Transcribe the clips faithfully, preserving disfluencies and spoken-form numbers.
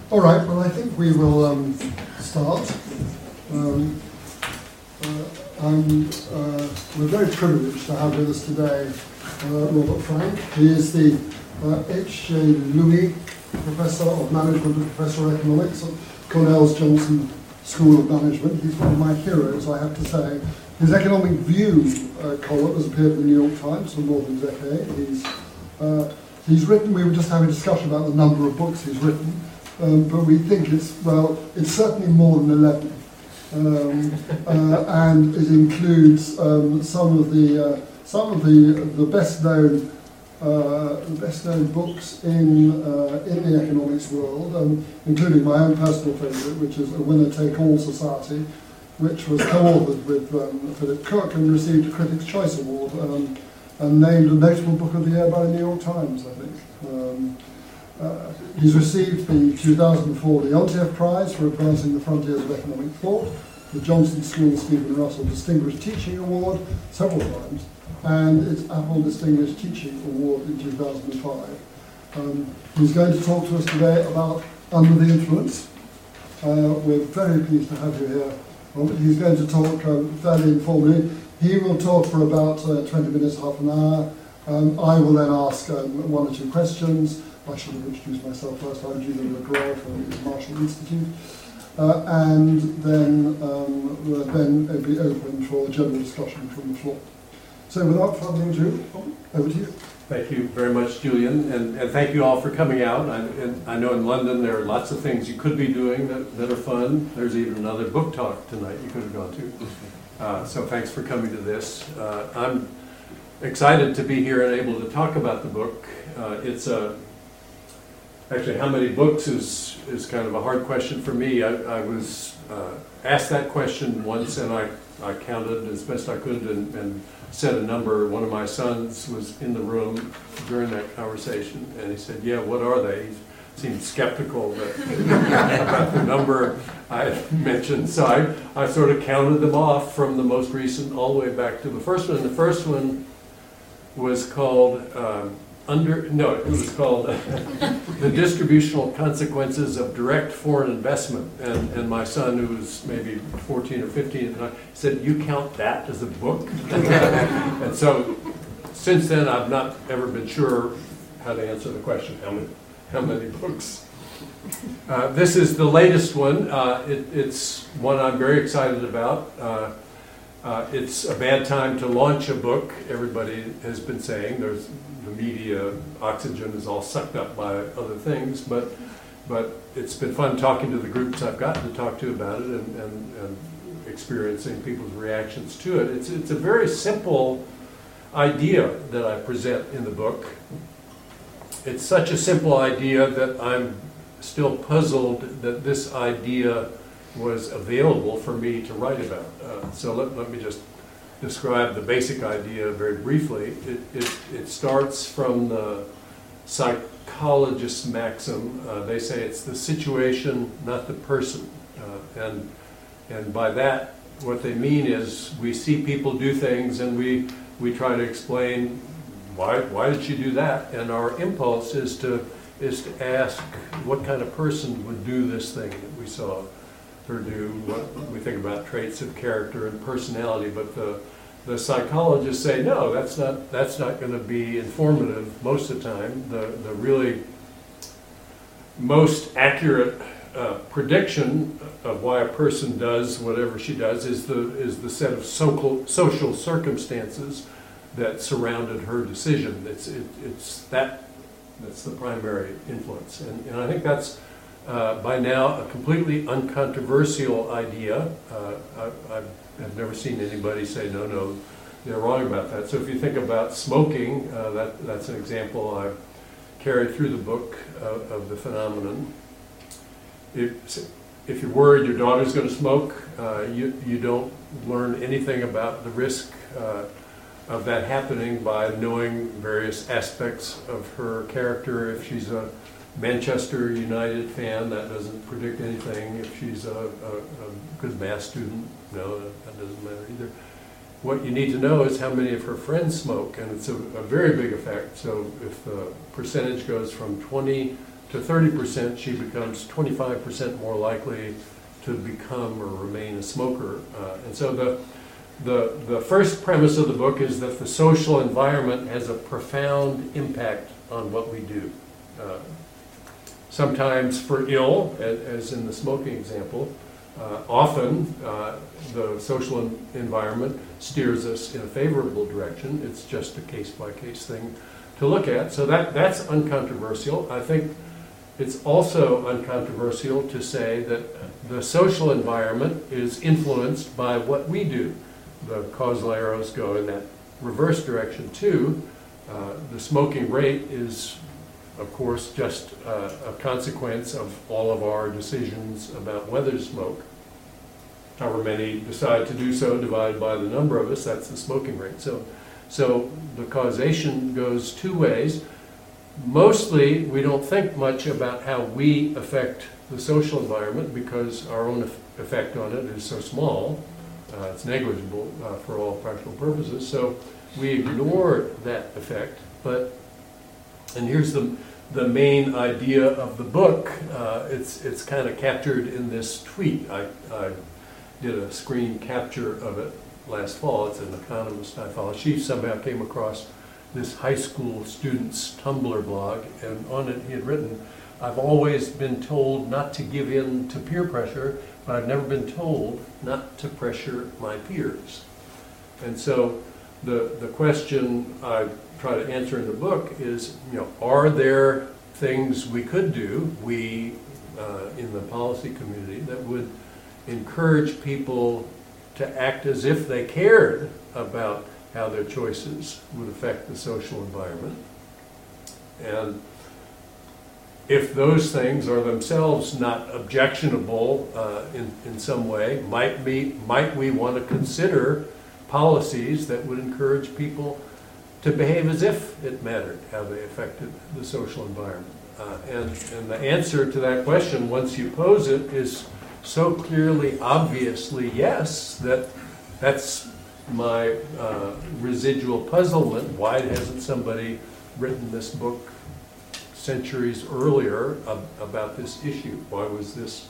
All right, well, I think we will um, start. Um, uh, I'm, uh, we're very privileged to have with us today uh, Robert Frank. He is the uh, H J Louis Professor of Management and Professor of Economics at Cornell's Johnson School of Management. He's one of my heroes, I have to say. His Economic View uh, column has appeared in the New York Times for more than a decade. He's, uh, he's written, we were just having a discussion about the number of books he's written, um, but we think it's, well, it's certainly more than eleven. Um, uh, and it includes um, some of the uh, some of the the best known uh, the best known books in uh, in the economics world, um, including my own personal favourite, which is A Winner Take All Society, which was co-authored with um, Philip Cook and received a Critics' Choice Award um, and named a notable book of the year by the New York Times, I think. Um, uh, he's received the two thousand four Leontief Prize for advancing the frontiers of economic thought, the Johnson School Stephen Russell Distinguished Teaching Award several times, and its Apple Distinguished Teaching Award in two thousand five. Um, he's going to talk to us today about Under the Influence. Uh, we're very pleased to have you here. Well, he's going to talk um, fairly informally. He will talk for about uh, twenty minutes, half an hour. Um, I will then ask um, one or two questions. I should have introduced myself first. I'm Julian McGraw from the Marshall Institute. Uh, and then um, we'll then it'll be open for general discussion from the floor. So without further ado, over to you. Thank you very much, Julian, and, and thank you all for coming out. I, and I know in London there are lots of things you could be doing that, that are fun. There's even another book talk tonight you could have gone to. Uh, so thanks for coming to this. Uh, I'm excited to be here and able to talk about the book. Uh, it's a Actually, how many books is, is kind of a hard question for me. I, I was uh, asked that question once, and I, I counted as best I could and, and said a number. One of my sons was in the room during that conversation, and he said, yeah, what are they? He seemed skeptical that, about the number I mentioned. So I, I sort of counted them off from the most recent all the way back to the first one. The first one was called... Um, Under, no, it was called The Distributional Consequences of Direct Foreign Investment. And, and my son, who was maybe fourteen or fifteen, said, you count that as a book? And so since then, I've not ever been sure how to answer the question, how many, how many books? Uh, this is the latest one. Uh, it, it's one I'm very excited about. Uh, uh, it's a bad time to launch a book, everybody has been saying. There's the media oxygen is all sucked up by other things, but but it's been fun talking to the groups I've gotten to talk to about it and, and, and experiencing people's reactions to it. It's it's a very simple idea that I present in the book. It's such a simple idea that I'm still puzzled that this idea was available for me to write about. Uh, so let, let me just describe the basic idea very briefly. It, it, it starts from the psychologist's maxim. Uh, they say it's the situation, not the person. Uh, and, and by that, what they mean is we see people do things and we, we try to explain why, why did you do that? And our impulse is to, is to ask what kind of person would do this thing that we saw her do. What we think about traits of character and personality, but the the psychologists say no, that's not that's not going to be informative most of the time. The the really most accurate uh, prediction of why a person does whatever she does is the is the set of social social circumstances that surrounded her decision. It's it, it's that that's the primary influence, and, and I think that's. Uh, by now, a completely uncontroversial idea. Uh, I, I've never seen anybody say, no, no, they're wrong about that. So if you think about smoking, uh, that, that's an example I carry through the book uh, of the phenomenon. If, if you're worried your daughter's going to smoke, uh, you, you don't learn anything about the risk uh, of that happening by knowing various aspects of her character. If she's a Manchester United fan, that doesn't predict anything. If she's a, a, a good math student, no, that, that doesn't matter either. What you need to know is how many of her friends smoke, and it's a, a very big effect. So if the percentage goes from twenty to thirty percent, she becomes twenty-five percent more likely to become or remain a smoker. Uh, and so the, the, the first premise of the book is that the social environment has a profound impact on what we do. Uh, sometimes for ill, as, as in the smoking example. Uh, often, uh, the social en- environment steers us in a favorable direction. It's just a case-by-case thing to look at. So that, that's uncontroversial. I think it's also uncontroversial to say that the social environment is influenced by what we do. The causal arrows go in that reverse direction too. Uh, the smoking rate is, of course, just uh, a consequence of all of our decisions about whether to smoke. However many decide to do so, divided by the number of us, that's the smoking rate. So, so the causation goes two ways. Mostly, we don't think much about how we affect the social environment because our own effect on it is so small. Uh, it's negligible uh, for all practical purposes. So we ignore that effect. But, and here's the the main idea of the book. Uh, it's it's kind of captured in this tweet. I, I did a screen capture of it last fall. It's an economist I follow. She somehow came across this high school student's Tumblr blog, and on it he had written, "I've always been told not to give in to peer pressure, but I've never been told not to pressure my peers." And so the the question I try to answer in the book is, you know, are there things we could do, we uh, in the policy community, that would encourage people to act as if they cared about how their choices would affect the social environment? And if those things are themselves not objectionable uh, in, in some way, might we, might we want to consider policies that would encourage people to behave as if it mattered how they affected the social environment? Uh, and, and the answer to that question, once you pose it, is so clearly, obviously yes, that that's my uh, residual puzzlement. Why hasn't somebody written this book centuries earlier ab- about this issue? Why was this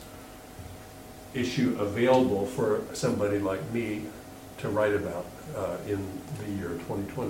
issue available for somebody like me to write about uh, in the year twenty twenty?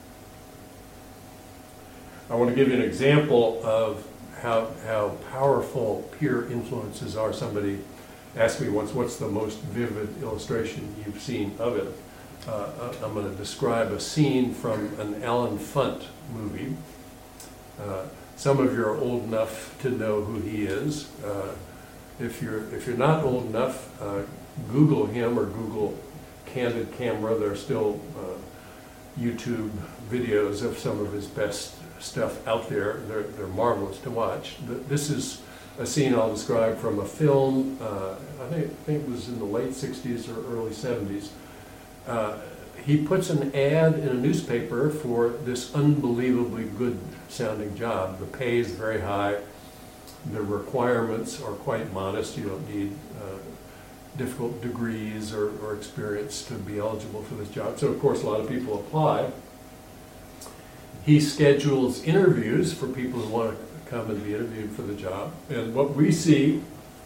I want to give you an example of how, how powerful peer influences are. Somebody asked me once, what's the most vivid illustration you've seen of it? Uh, I'm going to describe a scene from an Alan Funt movie. Uh, some of you are old enough to know who he is. Uh, if you're if you're not old enough, uh, Google him or Google Candid Camera. There are still uh, YouTube videos of some of his best stuff out there. They're, they're marvelous to watch. This is a scene I'll describe from a film, uh, I think, I think it was in the late sixties or early seventies. Uh, he puts an ad in a newspaper for this unbelievably good sounding job. The pay is very high. The requirements are quite modest. You don't need uh, difficult degrees or, or experience to be eligible for this job. So of course a lot of people apply. He schedules interviews for people who want to come and be interviewed for the job. And what we see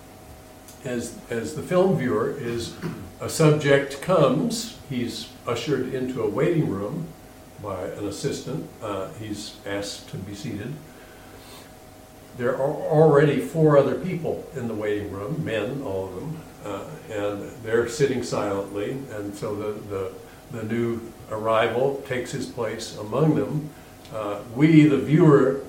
as, as the film viewer is a subject comes, he's ushered into a waiting room by an assistant. Uh, he's asked to be seated. There are already four other people in the waiting room, men, all of them, uh, and they're sitting silently. And so the, the, the new arrival takes his place among them. Uh, we, the viewer,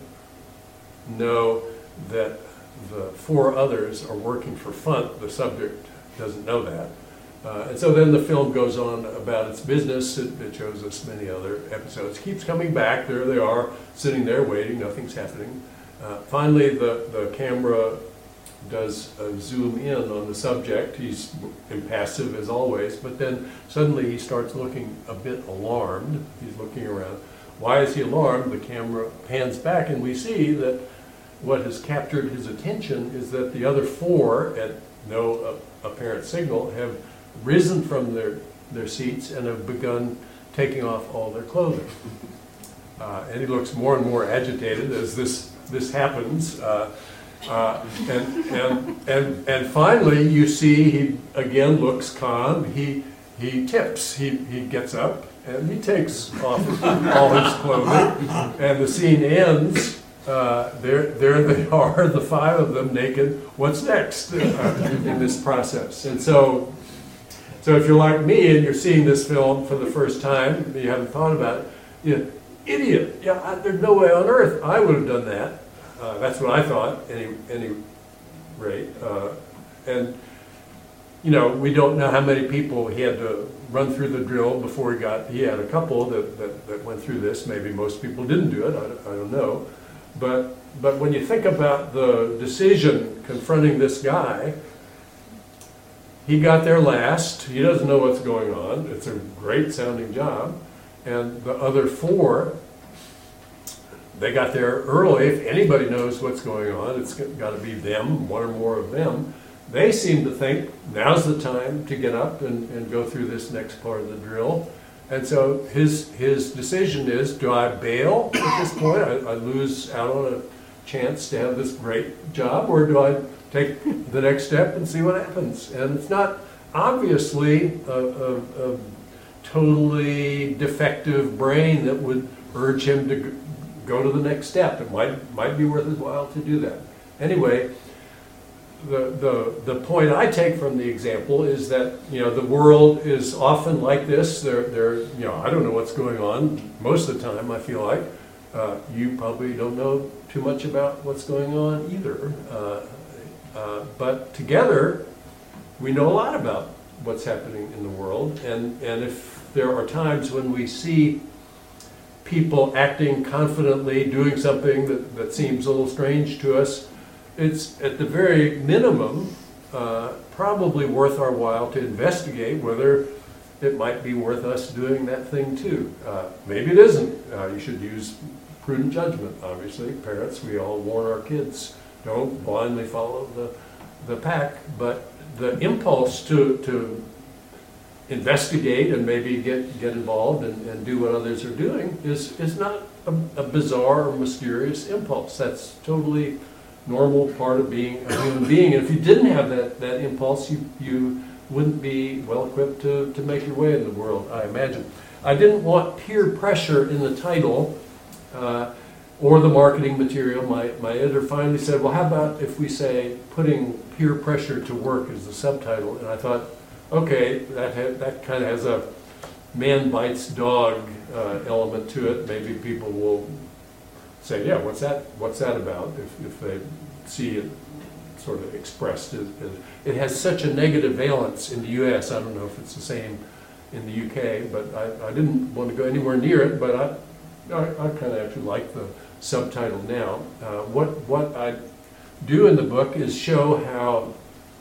know that the four others are working for Funt. The subject doesn't know that. Uh, and so then the film goes on about its business. It, it shows us many other episodes. Keeps coming back. There they are, sitting there waiting. Nothing's happening. Uh, finally, the, the camera does a zoom in on the subject. He's impassive as always, but then suddenly he starts looking a bit alarmed. He's looking around. Why is he alarmed? The camera pans back and we see that what has captured his attention is that the other four, at no uh, apparent signal, have risen from their, their seats and have begun taking off all their clothing. Uh, and he looks more and more agitated as this this happens. Uh, uh, and, and, and, and finally, you see he again looks calm. He, he tips. He, he gets up and he takes off all his clothing. And the scene ends. Uh, there, there they are, the five of them naked. What's next uh, in this process? And so, so if you're like me and you're seeing this film for the first time, and you haven't thought about it, you know, idiot! Yeah, I, there's no way on earth I would have done that. Uh, that's what I thought, any any rate. Uh, and you know, we don't know how many people he had to run through the drill before he got. He had a couple that that, that went through this. Maybe most people didn't do it. I, I don't know. But, but when you think about the decision confronting this guy, he got there last. He doesn't know what's going on. It's a great sounding job. And the other four, they got there early. If anybody knows what's going on, it's got to be them, one or more of them. They seem to think now's the time to get up and, and go through this next part of the drill. And so his his decision is, do I bail at this point? I, I lose out on a chance to have this great job, or do I take the next step and see what happens? And it's not obviously a, a, a totally defective brain that would urge him to go to the next step. It might might be worth his while to do that. Anyway, The, the, the point I take from the example is that, you know, the world is often like this. They're, they're, you know, I don't know what's going on most of the time, I feel like. Uh, you probably don't know too much about what's going on either. Uh, uh, but together, we know a lot about what's happening in the world. And, and if there are times when we see people acting confidently, doing something that, that seems a little strange to us, it's at the very minimum uh, probably worth our while to investigate whether it might be worth us doing that thing too. Uh, maybe it isn't. Uh, you should use prudent judgment, obviously. Parents, we all warn our kids, don't blindly follow the, the pack. But the impulse to, to investigate and maybe get, get involved and, and do what others are doing is, is not a, a bizarre or mysterious impulse. That's totally normal part of being a human being. And if you didn't have that, that impulse, you, you wouldn't be well equipped to, to make your way in the world, I imagine. I didn't want peer pressure in the title uh, or the marketing material. My, my editor finally said, well, how about if we say putting peer pressure to work as the subtitle? And I thought, okay, that, ha that kind of has a man bites dog uh, element to it. Maybe people will say, yeah, what's that, what's that about, if, if they see it sort of expressed. As, as, it has such a negative valence in the U S. I don't know if it's the same in the U K, but I, I didn't want to go anywhere near it, but I, I, I kind of actually like the subtitle now. Uh, what, what I do in the book is show how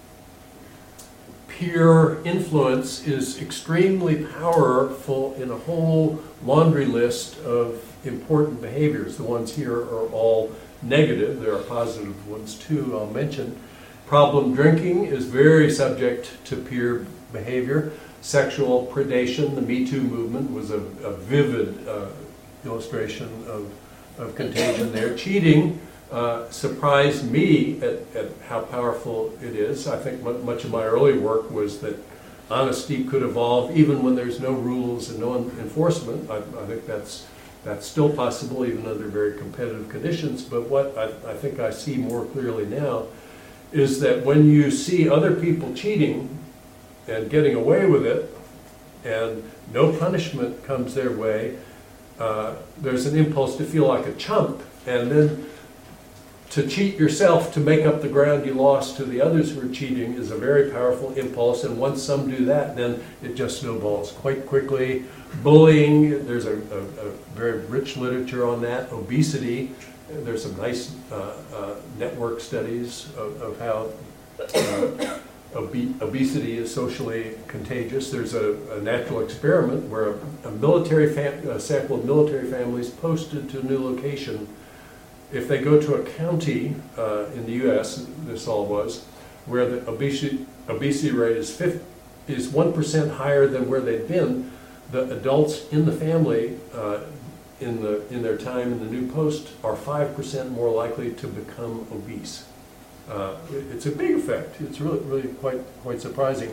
peer influence is extremely powerful in a whole laundry list of important behaviors. The ones here are all negative. There are positive ones too, I'll mention. Problem drinking is very subject to peer behavior. Sexual predation, the Me Too movement was a, a vivid uh, illustration of, of contagion there. Cheating uh, surprised me at, at how powerful it is. I think much of my early work was that honesty could evolve even when there's no rules and no enforcement. I, I think that's That's still possible even under very competitive conditions, but what I, I think I see more clearly now is that when you see other people cheating and getting away with it and no punishment comes their way, uh, there's an impulse to feel like a chump and then to cheat yourself to make up the ground you lost to the others who are cheating is a very powerful impulse, and once some do that, then it just snowballs quite quickly. Bullying, there's a, a, a very rich literature on that. Obesity, there's some nice uh, uh, network studies of, of how uh, obe obesity is socially contagious. There's a, a natural experiment where a, a military fam a sample of military families posted to a new location. If they go to a county uh, in the U S, this all was, where the obesity, obesity rate is, is one percent higher than where they've been, the adults in the family uh, in the in their time in the new post are five percent more likely to become obese. Uh, it, it's a big effect. It's really really quite quite surprising.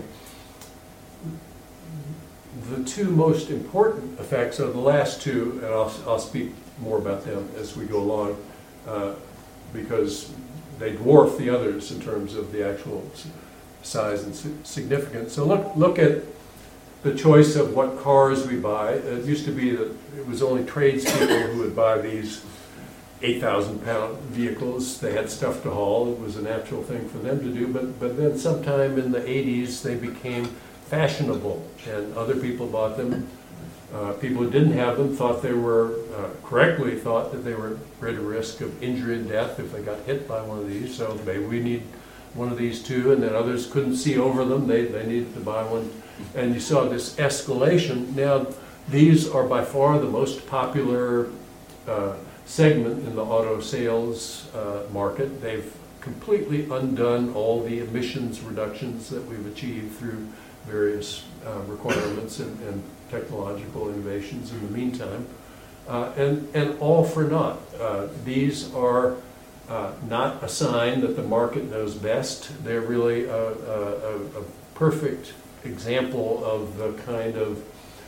The two most important effects are the last two, and I'll, I'll speak more about them as we go along, uh, because they dwarf the others in terms of the actual size and significance. So look, look at the choice of what cars we buy. It used to be that it was only tradespeople who would buy these eight thousand pound vehicles. They had stuff to haul. It was a natural thing for them to do. But, but then sometime in the eighties, they became fashionable, and other people bought them. Uh, people who didn't have them thought they were, uh, correctly thought that they were at greater risk of injury and death if they got hit by one of these, so maybe we need one of these too, and then others couldn't see over them, they, they needed to buy one. And you saw this escalation. Now, these are by far the most popular uh, segment in the auto sales uh, market. They've completely undone all the emissions reductions that we've achieved through various uh, requirements and, and technological innovations in the meantime, uh, and, and all for naught. Uh, these are uh, not a sign that the market knows best. They're really a, a, a perfect example of the kind of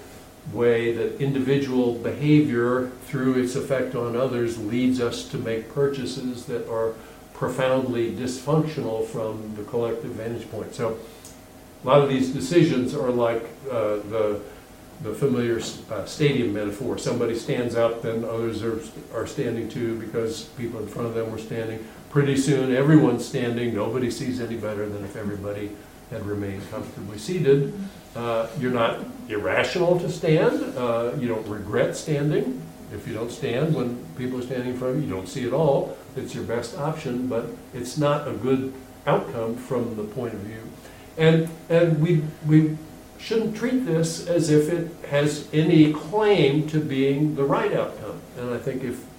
way that individual behavior, through its effect on others, leads us to make purchases that are profoundly dysfunctional from the collective vantage point. So a lot of these decisions are like uh, the the familiar uh, stadium metaphor. Somebody stands up, then others are, are standing too because people in front of them were standing. Pretty soon everyone's standing. Nobody sees any better than if everybody had remained comfortably seated. Uh, you're not irrational to stand. Uh, you don't regret standing. If you don't stand when people are standing in front of you, you don't see it all. It's your best option, but it's not a good outcome from the point of view. And and we we shouldn't treat this as if it has any claim to being the right outcome. And I think if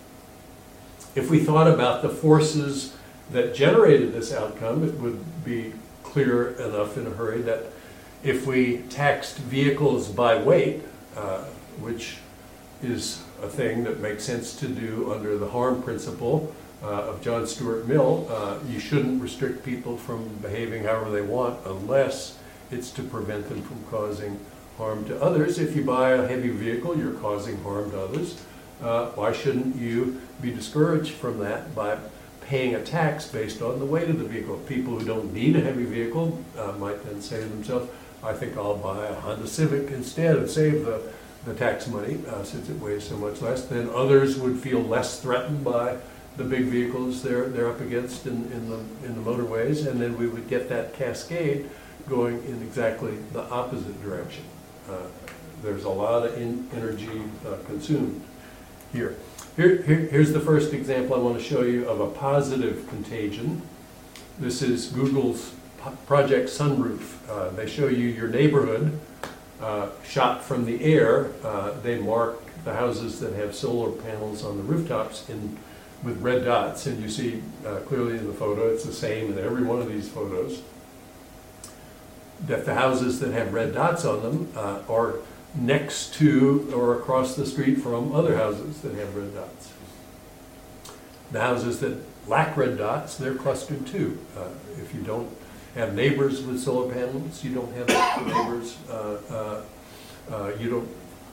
if we thought about the forces that generated this outcome, it would be clear enough in a hurry that if we taxed vehicles by weight, uh, which is a thing that makes sense to do under the harm principle uh, of John Stuart Mill, uh, you shouldn't restrict people from behaving however they want unless it's to prevent them from causing harm to others. If you buy a heavy vehicle, you're causing harm to others. Uh, why shouldn't you be discouraged from that by paying a tax based on the weight of the vehicle? People who don't need a heavy vehicle uh, might then say to themselves, I think I'll buy a Honda Civic instead and save the, the tax money uh, since it weighs so much less. Then others would feel less threatened by the big vehicles they're, they're up against in, in, the, in the motorways, and then we would get that cascade going in exactly the opposite direction. Uh, there's a lot of in energy uh, consumed here. Here, here. Here's the first example I want to show you of a positive contagion. This is Google's Project Sunroof. Uh, they show you your neighborhood uh, shot from the air. Uh, they mark the houses that have solar panels on the rooftops in with red dots, and you see uh, clearly in the photo, it's the same in every one of these photos, that the houses that have red dots on them uh, are next to or across the street from other houses that have red dots. The houses that lack red dots, they're clustered too. Uh, if you don't have neighbors with solar panels, you don't have neighbors, uh, uh, uh, you don't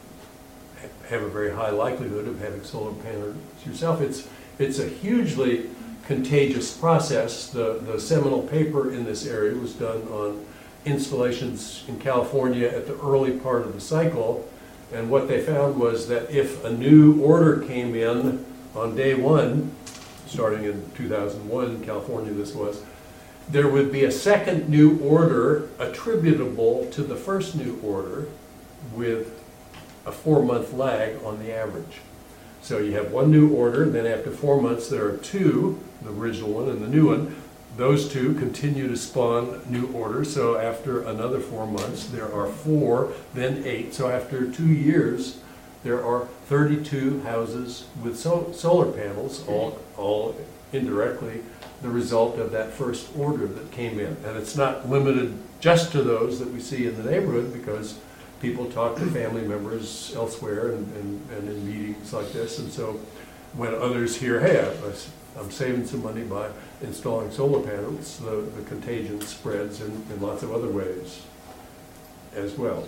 ha have a very high likelihood of having solar panels yourself. It's, it's a hugely contagious process. The, the seminal paper in this area was done on installations in California at the early part of the cycle, and what they found was that if a new order came in on day one, starting in two thousand one in California this was, there would be a second new order attributable to the first new order with a four-month lag on the average. So you have one new order, then after four months there are two, the original one and the new one. Those two continue to spawn new orders, so after another four months there are four, then eight. So after two years there are thirty-two houses with so solar panels, all, all indirectly the result of that first order that came in. And it's not limited just to those that we see in the neighborhood, because people talk to family members elsewhere and, and, and in meetings like this. And so when others hear, hey, I, I'm saving some money by installing solar panels, the, the contagion spreads in, in lots of other ways as well.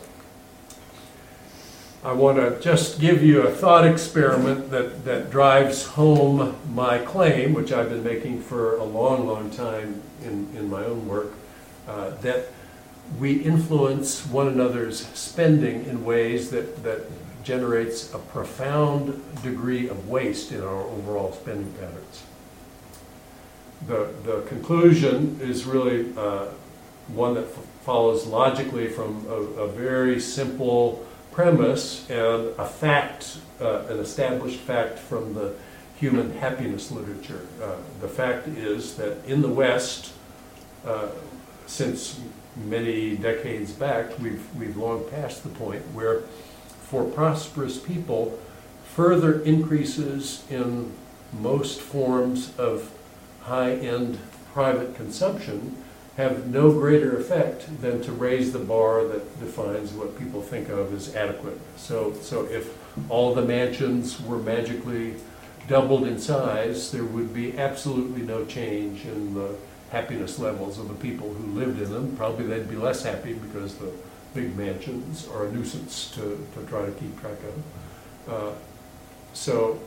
I want to just give you a thought experiment that, that drives home my claim, which I've been making for a long, long time in, in my own work, uh, that we influence one another's spending in ways that, that generates a profound degree of waste in our overall spending patterns. The, the conclusion is really uh, one that f follows logically from a, a very simple premise and a fact, uh, an established fact from the human happiness literature. Uh, the fact is that in the West, uh, since many decades back, we've, we've long passed the point where for prosperous people, further increases in most forms of high-end private consumption have no greater effect than to raise the bar that defines what people think of as adequate. So, so if all the mansions were magically doubled in size, there would be absolutely no change in the happiness levels of the people who lived in them. Probably they'd be less happy because the big mansions are a nuisance to, to try to keep track of. Uh, so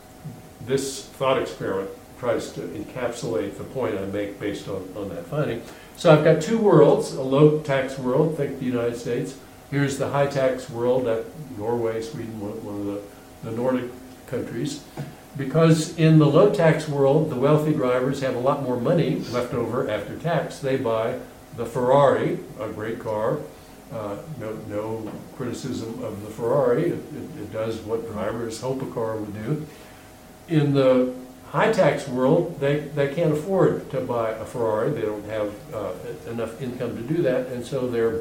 this thought experiment tries to encapsulate the point I make based on, on that finding. So I've got two worlds, a low tax world, think the United States. Here's the high tax world, that Norway, Sweden, one, one of the, the Nordic countries. Because in the low tax world, the wealthy drivers have a lot more money left over after tax. They buy the Ferrari, a great car. Uh, no, no criticism of the Ferrari. It, it, it does what drivers hope a car would do. In the high tax world, they, they can't afford to buy a Ferrari. They don't have uh, enough income to do that, and so they're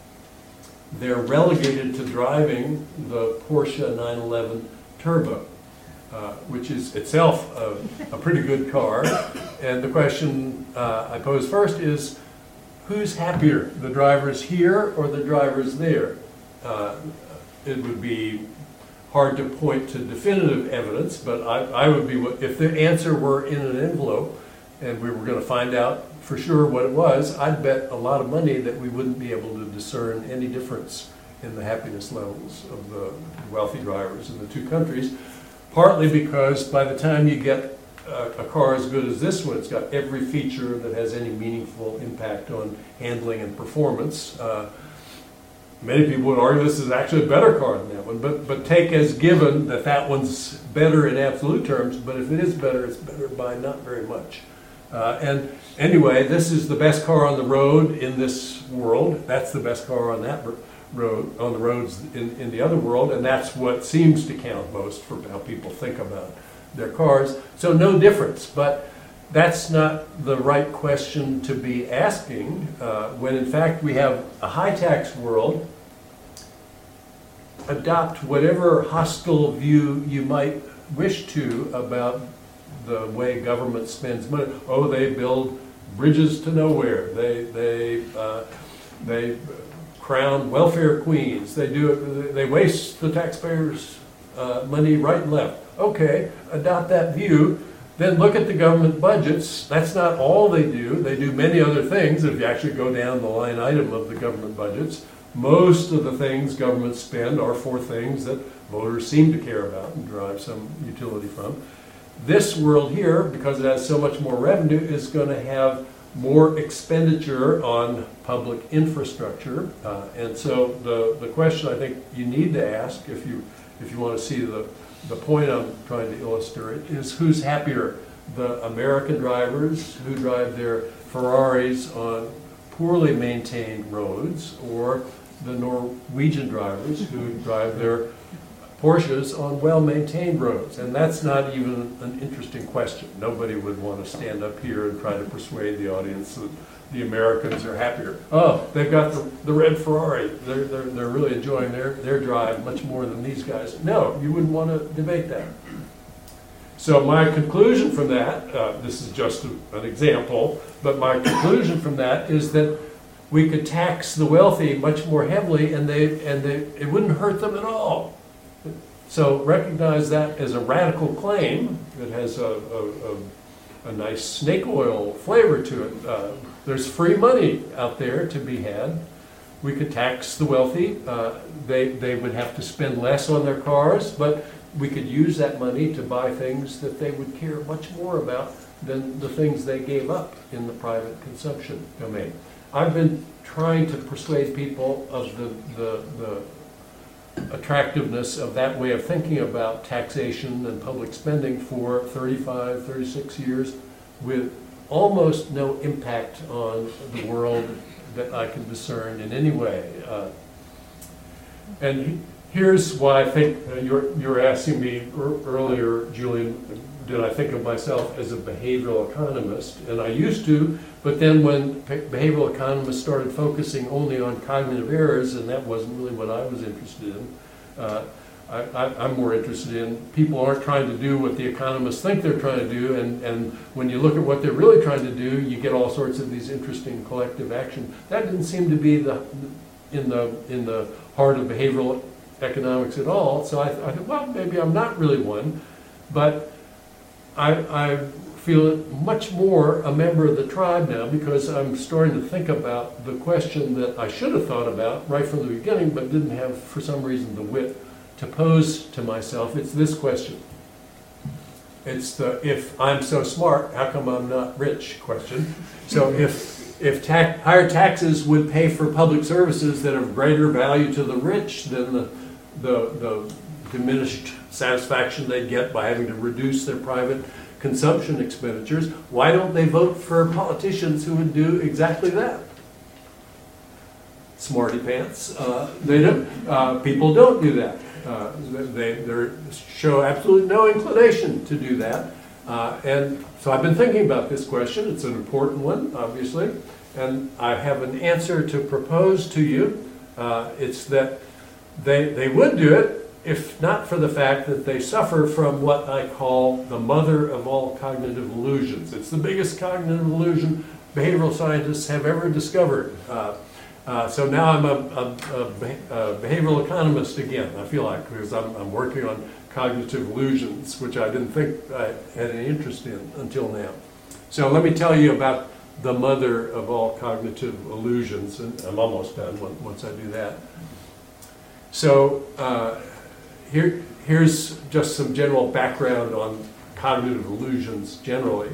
they're relegated to driving the Porsche nine eleven Turbo, uh, which is itself a, a pretty good car. And the question uh, I pose first is, who's happier, the drivers here or the drivers there? Uh, it would be hard to point to definitive evidence, but I, I would be, if the answer were in an envelope and we were going to find out for sure what it was, I'd bet a lot of money that we wouldn't be able to discern any difference in the happiness levels of the wealthy drivers in the two countries, partly because by the time you get a, a car as good as this one, it's got every feature that has any meaningful impact on handling and performance. Uh, Many people would argue this is actually a better car than that one, but, but take as given that that one's better in absolute terms, but if it is better, it's better by not very much. Uh, and anyway, this is the best car on the road in this world. That's the best car on that road, on the roads in, in the other world, and that's what seems to count most for how people think about their cars. So no difference, but that's not the right question to be asking uh, when in fact we have a high tax world. Adopt whatever hostile view you might wish to about the way government spends money. Oh, they build bridges to nowhere. They they uh, they crown welfare queens. They do they waste the taxpayers' uh, money right and left. Okay, adopt that view. Then look at the government budgets. That's not all they do. They do many other things. If you actually go down the line item of the government budgets, most of the things governments spend are for things that voters seem to care about and derive some utility from. This world here, because it has so much more revenue, is going to have more expenditure on public infrastructure. Uh, and so the, the question I think you need to ask, if you, if you want to see the The point I'm trying to illustrate is who's happier, the American drivers who drive their Ferraris on poorly maintained roads or the Norwegian drivers who drive their Porsches on well-maintained roads. And that's not even an interesting question. Nobody would want to stand up here and try to persuade the audience that the Americans are happier. Oh, they've got the, the red Ferrari. They're, they're, they're really enjoying their, their drive much more than these guys. No, you wouldn't want to debate that. So my conclusion from that, uh, this is just a, an example, but my conclusion from that is that we could tax the wealthy much more heavily, and they and they, it wouldn't hurt them at all. So recognize that as a radical claim that has a, a, a, a nice snake oil flavor to it. Uh, there's free money out there to be had. We could tax the wealthy. Uh, they, they would have to spend less on their cars, but we could use that money to buy things that they would care much more about than the things they gave up in the private consumption domain. I've been trying to persuade people of the, the, the attractiveness of that way of thinking about taxation and public spending for thirty-five, thirty-six years with almost no impact on the world that I can discern in any way. Uh, and he, here's why I think uh, you're, you're asking me er, earlier, Julian, did I think of myself as a behavioral economist? And I used to, but then when behavioral economists started focusing only on cognitive errors, and that wasn't really what I was interested in, uh, I, I, I'm more interested in people aren't trying to do what the economists think they're trying to do, and, and when you look at what they're really trying to do, you get all sorts of these interesting collective action. That didn't seem to be the in the in the heart of behavioral economics at all. So I, I thought, well, maybe I'm not really one, but I, I feel much more a member of the tribe now because I'm starting to think about the question that I should have thought about right from the beginning, but didn't have, for some reason, the wit to pose to myself. It's this question. It's the, if I'm so smart, how come I'm not rich question. So if if ta higher taxes would pay for public services that have greater value to the rich than the, the, the diminished satisfaction they'd get by having to reduce their private consumption expenditures, why don't they vote for politicians who would do exactly that? Smarty pants. Uh, they don't. Uh, people don't do that. Uh, they they show absolutely no inclination to do that. Uh, and so I've been thinking about this question. It's an important one, obviously, and I have an answer to propose to you. Uh, it's that they they would do it if not for the fact that they suffer from what I call the mother of all cognitive illusions. It's the biggest cognitive illusion behavioral scientists have ever discovered. Uh, Uh, so now I'm a, a, a, a behavioral economist again, I feel like, because I'm, I'm working on cognitive illusions, which I didn't think I had any interest in until now. So let me tell you about the mother of all cognitive illusions, and I'm almost done once I do that. So uh, here, here's just some general background on cognitive illusions generally.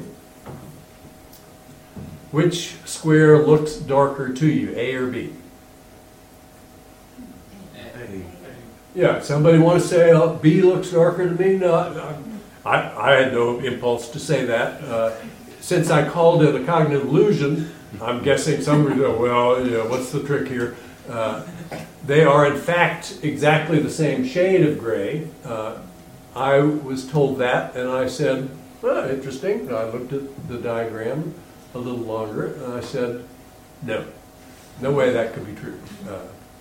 Which square looks darker to you, A or B? A. Yeah, somebody want to say oh, B looks darker to me? No, I, I had no impulse to say that. Uh, since I called it a cognitive illusion, I'm guessing somebody will go, well, you know, what's the trick here? Uh, they are, in fact, exactly the same shade of gray. Uh, I was told that, and I said, oh, interesting. I looked at the diagram a little longer, and I said, no, no way that could be true. Uh,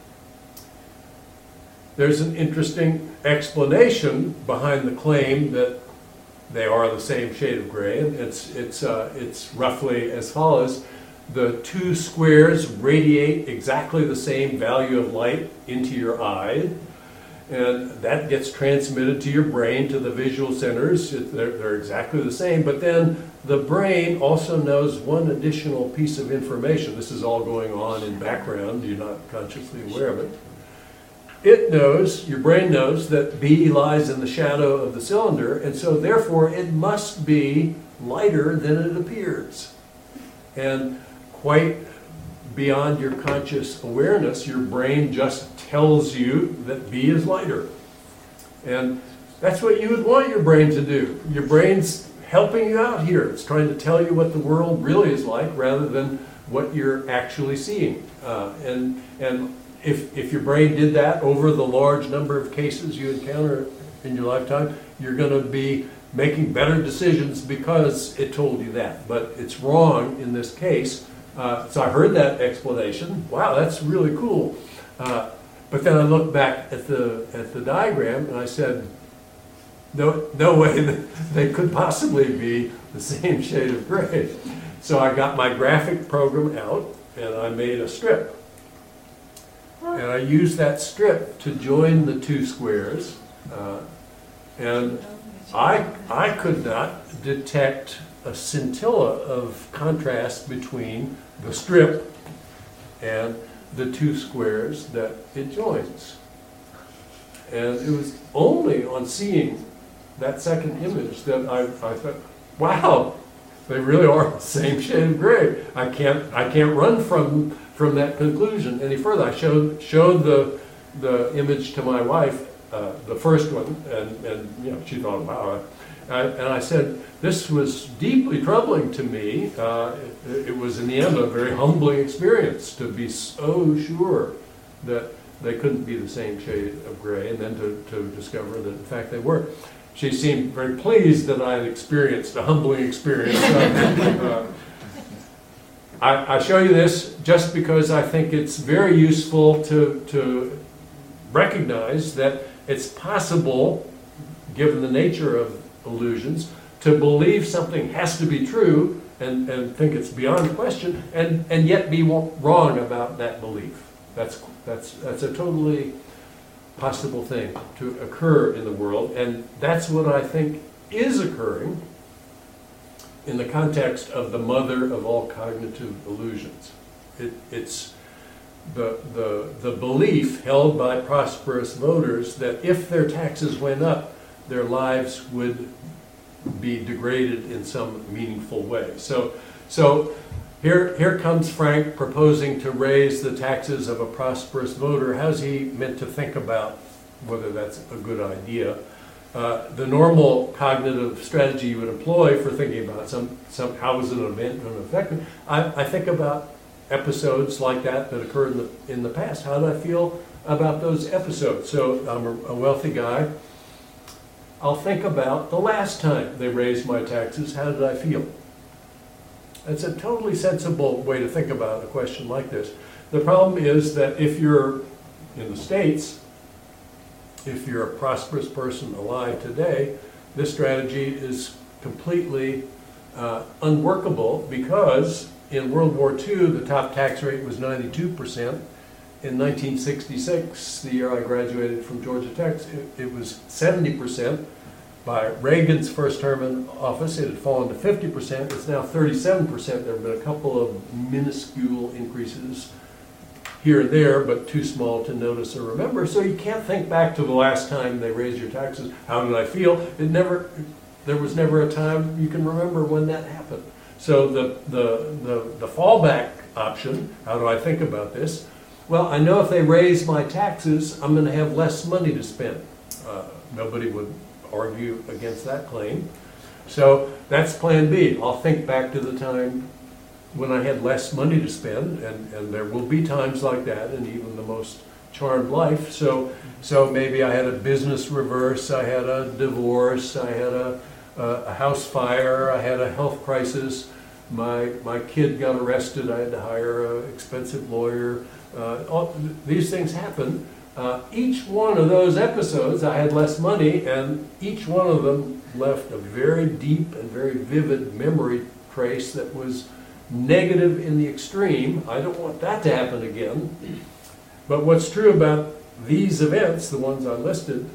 there's an interesting explanation behind the claim that they are the same shade of gray, and it's, it's, uh, it's roughly as follows. The two squares radiate exactly the same value of light into your eye, and that gets transmitted to your brain, to the visual centers. It, they're, they're exactly the same, but then the brain also knows one additional piece of information. This is all going on in background. You're not consciously aware of it. It knows, your brain knows, that B lies in the shadow of the cylinder, and so therefore it must be lighter than it appears. And quite beyond your conscious awareness, your brain just tells you that B is lighter. And that's what you would want your brain to do. Your brain's helping you out here. It's trying to tell you what the world really is like rather than what you're actually seeing. Uh, and and if, if your brain did that over the large number of cases you encounter in your lifetime, you're going to be making better decisions because it told you that. But it's wrong in this case. Uh, so I heard that explanation. Wow, that's really cool. Uh, but then I looked back at the at the diagram and I said, no, no way that they could possibly be the same shade of gray. So I got my graphic program out and I made a strip. And I used that strip to join the two squares. Uh, and I, I could not detect a scintilla of contrast between the strip and the two squares that it joins. And it was only on seeing that second image that I, I thought, wow, they really are the same shade of gray. I can't, I can't run from, from that conclusion any further. I showed, showed the, the image to my wife, uh, the first one, and, and you know, she thought, wow. I, and I said, this was deeply troubling to me. Uh, it, it was in the end a very humbling experience to be so sure that they couldn't be the same shade of gray, and then to, to discover that in fact they were. She seemed very pleased that I had experienced a humbling experience. uh, I, I show you this just because I think it's very useful to, to recognize that it's possible, given the nature of illusions, to believe something has to be true and, and think it's beyond question, and, and yet be wrong about that belief. That's, that's, that's a totally possible thing to occur in the world, and that's what I think is occurring in the context of the mother of all cognitive illusions. It, it's the, the, the belief held by prosperous voters that if their taxes went up, their lives would be degraded in some meaningful way. So, so here, here comes Frank proposing to raise the taxes of a prosperous voter. How's he meant to think about whether that's a good idea? Uh, the normal cognitive strategy you would employ for thinking about some, some how is an event going to affect me? I, I think about episodes like that that occurred in the, in the past. How do I feel about those episodes? So I'm a, a wealthy guy. I'll think about the last time they raised my taxes. How did I feel? It's a totally sensible way to think about a question like this. The problem is that if you're in the States, if you're a prosperous person alive today, this strategy is completely uh, unworkable, because in World War Two, the top tax rate was ninety-two percent. In nineteen sixty-six, the year I graduated from Georgia Tech, it, it was seventy percent. By Reagan's first term in office, it had fallen to fifty percent. It's now thirty-seven percent. There have been a couple of minuscule increases here and there, but too small to notice or remember. So you can't think back to the last time they raised your taxes. How did I feel? It never, there was never a time you can remember when that happened. So the, the, the, the fallback option, how do I think about this? Well, I know if they raise my taxes, I'm going to have less money to spend. Uh, nobody would argue against that claim. So that's plan B. I'll think back to the time when I had less money to spend, and, and there will be times like that in even the most charmed life. So, so maybe I had a business reverse, I had a divorce, I had a, a, a house fire, I had a health crisis, my, my kid got arrested, I had to hire an expensive lawyer. Uh, all, these things happen. Uh, each one of those episodes, I had less money, and each one of them left a very deep and very vivid memory trace that was negative in the extreme. I don't want that to happen again. But what's true about these events, the ones I listed,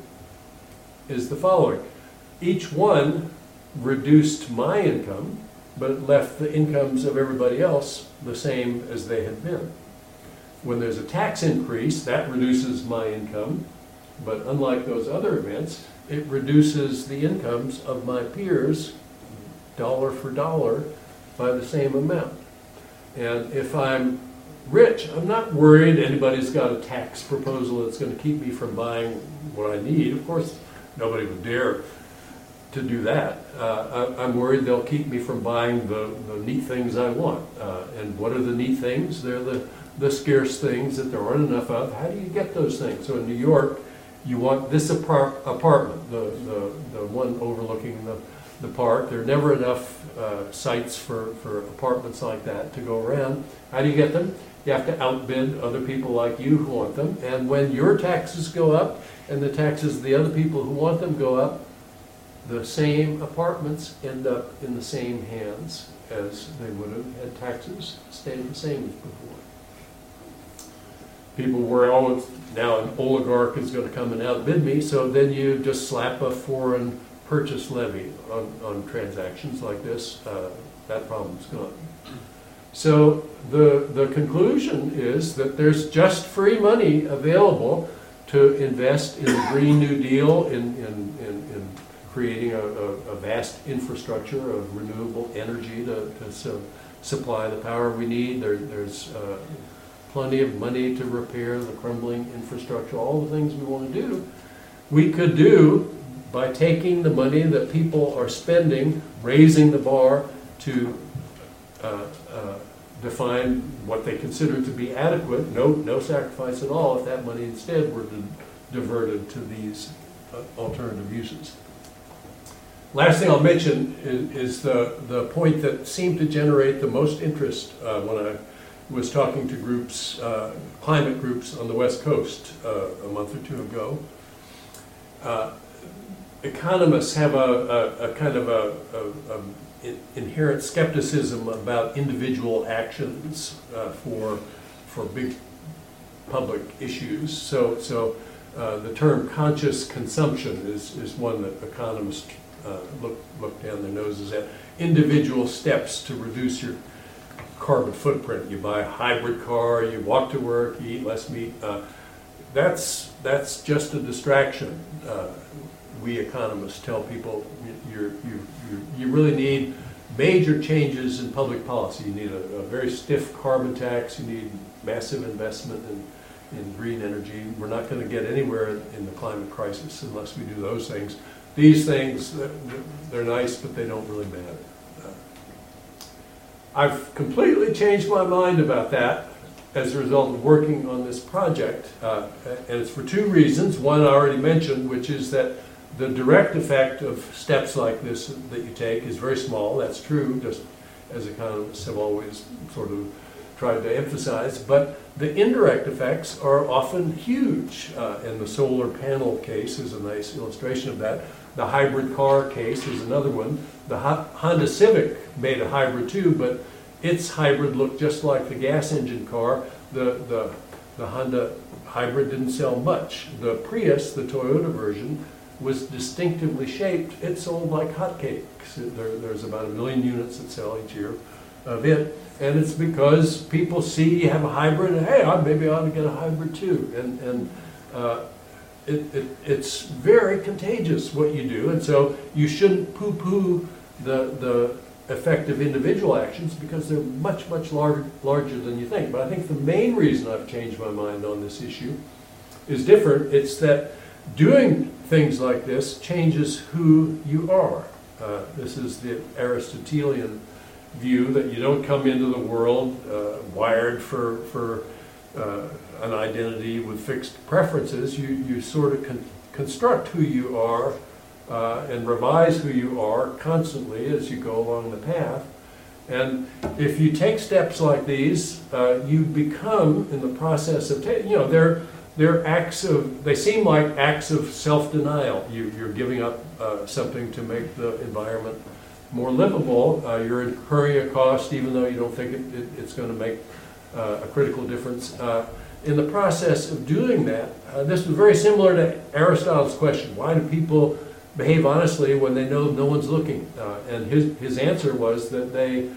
is the following. Each one reduced my income, but it left the incomes of everybody else the same as they had been. When there's a tax increase, that reduces my income, but unlike those other events, it reduces the incomes of my peers dollar for dollar by the same amount. And if I'm rich, I'm not worried anybody's got a tax proposal that's going to keep me from buying what I need. Of course, nobody would dare to do that. Uh, I, I'm worried they'll keep me from buying the, the neat things I want. Uh, and what are the neat things? They're the the scarce things that there aren't enough of. How do you get those things? So in New York, you want this apart apartment, the, the, the one overlooking the, the park. There are never enough uh, sites for, for apartments like that to go around. How do you get them? You have to outbid other people like you who want them. And when your taxes go up and the taxes of the other people who want them go up, the same apartments end up in the same hands as they would have had taxes stayed the same as before. people were always, now an oligarch is going to come and outbid me, so then you just slap a foreign purchase levy on, on transactions like this. Uh, that problem's gone. So the, the conclusion is that there's just free money available to invest in the Green New Deal, in, in, in, in creating a, a, a vast infrastructure of renewable energy to, to su supply the power we need. There, there's uh, plenty of money to repair the crumbling infrastructure, all the things we want to do. We could do by taking the money that people are spending, raising the bar to uh, uh, define what they consider to be adequate, no, no sacrifice at all, if that money instead were di diverted to these uh, alternative uses. Last thing I'll mention is, is the, the point that seemed to generate the most interest uh, when I was talking to groups, uh, climate groups on the West Coast uh, a month or two ago. Uh, economists have a, a, a kind of a, a, a inherent skepticism about individual actions uh, for, for big public issues. So, so uh, the term conscious consumption is, is one that economists uh, look, look down their noses at. Individual steps to reduce your carbon footprint. You buy a hybrid car, you walk to work, you eat less meat. Uh, that's, that's just a distraction. Uh, we economists tell people you're, you, you, you really need major changes in public policy. You need a, a very stiff carbon tax, you need massive investment in, in green energy. We're not going to get anywhere in the climate crisis unless we do those things. These things, they're nice, but they don't really matter. I've completely changed my mind about that as a result of working on this project, uh, and it's for two reasons. One I already mentioned, which is that the direct effect of steps like this that you take is very small. That's true, just as economists have always sort of tried to emphasize, but the indirect effects are often huge, uh, and the solar panel case is a nice illustration of that. The hybrid car case is another one. The Honda Civic made a hybrid too, but its hybrid looked just like the gas engine car. The, the, the Honda hybrid didn't sell much. The Prius, the Toyota version, was distinctively shaped. It sold like hotcakes. There, there's about a million units that sell each year of it. And it's because people see you have a hybrid and, hey, I, maybe I ought to get a hybrid too. And, and uh, it, it, it's very contagious what you do. And so you shouldn't poo-poo the, the effect of individual actions because they're much, much larger, larger than you think. But I think the main reason I've changed my mind on this issue is different. It's that doing things like this changes who you are. Uh, this is the Aristotelian view that you don't come into the world uh, wired for, for uh, an identity with fixed preferences. You, you sort of con construct who you are uh, and revise who you are constantly as you go along the path. And if you take steps like these, uh, you become, in the process of, you know, they're, they're acts of, they seem like acts of self-denial. You, you're giving up uh, something to make the environment more livable. Uh, you're incurring a cost even though you don't think it, it, it's going to make uh, a critical difference. Uh, in the process of doing that, uh, this was very similar to Aristotle's question, why do people behave honestly when they know no one's looking? Uh, and his, his answer was that they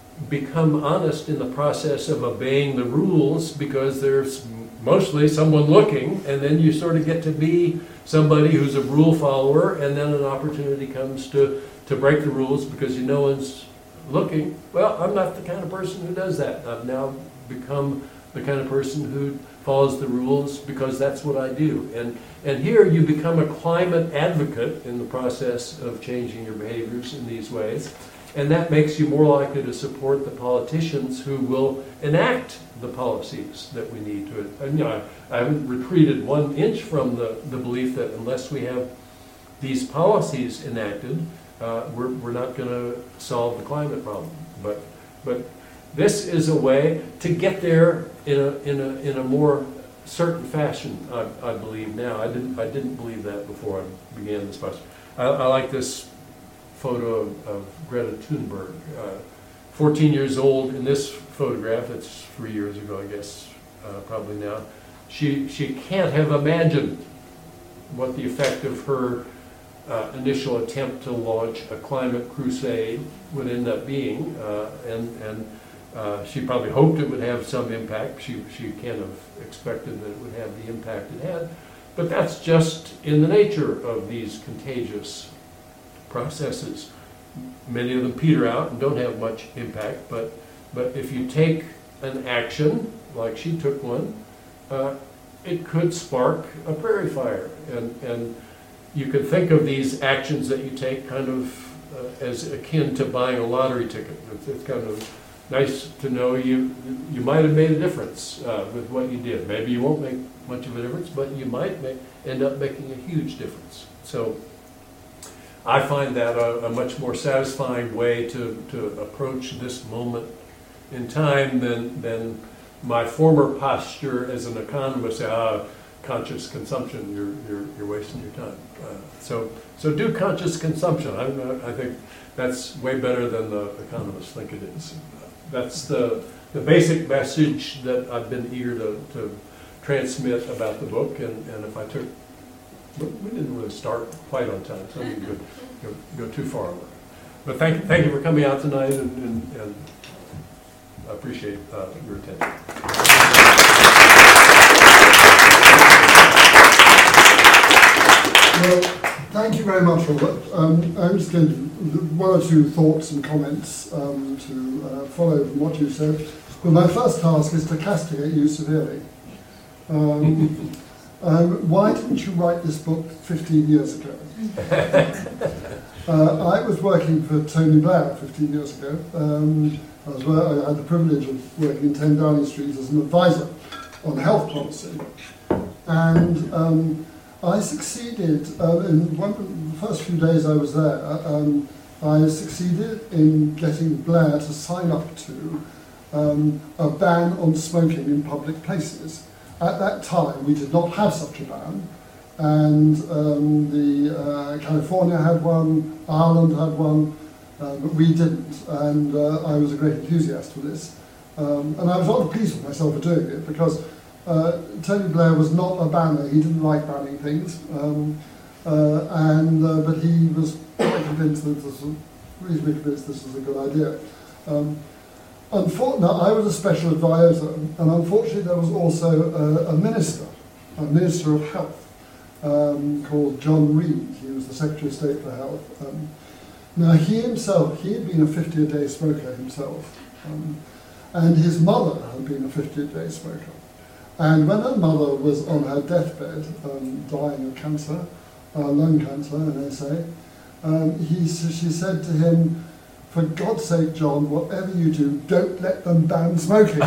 become honest in the process of obeying the rules because there's mostly someone looking, and then you sort of get to be somebody who's a rule follower, and then an opportunity comes to, to break the rules because you know one's looking. Well, I'm not the kind of person who does that. I've now become the kind of person who follows the rules because that's what I do. And, and here you become a climate advocate in the process of changing your behaviors in these ways. And that makes you more likely to support the politicians who will enact the policies that we need to. And, you know, I, I haven't retreated one inch from the, the belief that unless we have these policies enacted, uh, we're, we're not going to solve the climate problem. But, but this is a way to get there in a, in a, in a more certain fashion, I, I believe now. I didn't, I didn't believe that before I began this process. I, I like this photo of, of Greta Thunberg, uh, fourteen years old in this photograph. It's three years ago, I guess, uh, probably now, she, she can't have imagined what the effect of her uh, initial attempt to launch a climate crusade would end up being, uh, and, and uh, she probably hoped it would have some impact. She, she can't have expected that it would have the impact it had, but that's just in the nature of these contagious processes. Many of them peter out and don't have much impact, but, but if you take an action, like she took one, uh, it could spark a prairie fire. And, and you could think of these actions that you take kind of uh, as akin to buying a lottery ticket. It's, it's kind of nice to know you, you might have made a difference uh, with what you did. Maybe you won't make much of a difference, but you might make, end up making a huge difference. So I find that a, a much more satisfying way to, to approach this moment in time than, than my former posture as an economist. Ah, conscious consumption, you're, you're, you're wasting your time. Uh, so, so do conscious consumption. I'm, uh, I think that's way better than the economists think it is. That's the, the basic message that I've been eager to, to transmit about the book, and, and if I took, we didn't really start quite on time, so we didn't go, go, go too far over. But thank, thank you for coming out tonight, and, and, and I appreciate uh, your attention. Well, thank you very much, Robert. Um, I'm just going to one or two thoughts and comments um, to uh, follow from what you said. Well, my first task is to castigate you severely. Um, um, why didn't you write this book fifteen years ago? uh, I was working for Tony Blair fifteen years ago. Um, I, was, I had the privilege of working in ten Downing Street as an advisor on health policy. And um, I succeeded, uh, in one of the first few days I was there, um, I succeeded in getting Blair to sign up to um, a ban on smoking in public places. At that time, we did not have such a ban, and um, the uh, California had one, Ireland had one, uh, but we didn't, and uh, I was a great enthusiast for this. Um, and I was rather pleased with myself for doing it, because uh, Tony Blair was not a banner. He didn't like banning things, um, uh, and uh, but he was quite convinced that this was, reasonably convinced this was a good idea. Um, Unfortunately, I was a special advisor, and unfortunately there was also a, a minister, a minister of health, um, called John Reed. He was the Secretary of State for Health. Um, now he himself, he had been a fifty-a-day smoker himself, um, and his mother had been a fifty-a-day smoker. And when her mother was on her deathbed, um, dying of cancer, uh, lung cancer, and they say, um, he, she said to him, "For God's sake, John, whatever you do, don't let them ban smoking."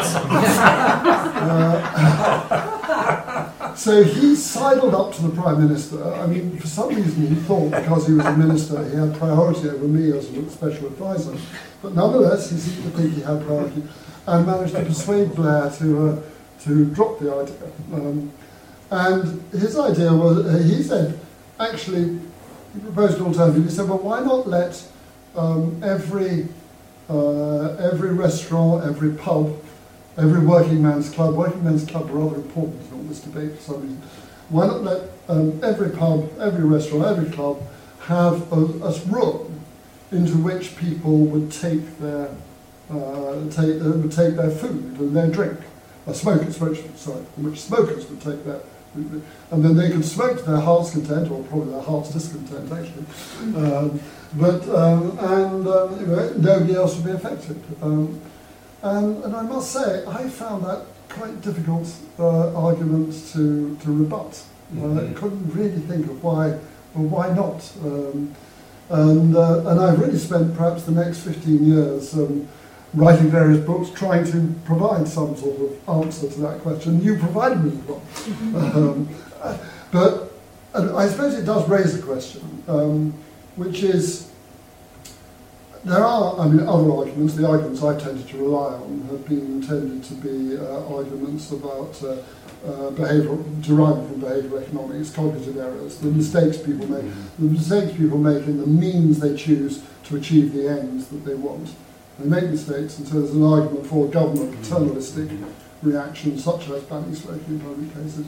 uh, so he sidled up to the Prime Minister. I mean, for some reason he thought because he was a minister he had priority over me as a special advisor. But nonetheless, he seemed to think he had priority, and managed to persuade Blair to, uh, to drop the idea. Um, and his idea was, uh, he said, actually, he proposed an alternative. He said, well, why not let Um, every uh, every restaurant, every pub, every working man's club, working men's club are rather important in all this debate for some reason. Why not let um, every pub, every restaurant, every club have a, a room into which people would take their uh, take uh, would take their food and their drink, a smokers, sorry, in which smokers would take their, and then they could smoke to their heart's content, or probably their heart's discontent actually. Um, But um, and um, nobody else would be affected. Um, and, and I must say, I found that quite difficult uh, argument to to rebut. Mm-hmm. I couldn't really think of why, well, why not. Um, and uh, and I've really spent perhaps the next fifteen years um, writing various books, trying to provide some sort of answer to that question. You provided me with one. um, but and I suppose it does raise a question. Um, which is, there are, I mean, other arguments. The arguments I've tended to rely on have been intended to be uh, arguments about uh, uh, behavioural, deriving from behavioural economics, cognitive errors, the mistakes people make, the mistakes people make in the means they choose to achieve the ends that they want. they make mistakes, and so there's an argument for government paternalistic reaction, such as banning smoking in public places.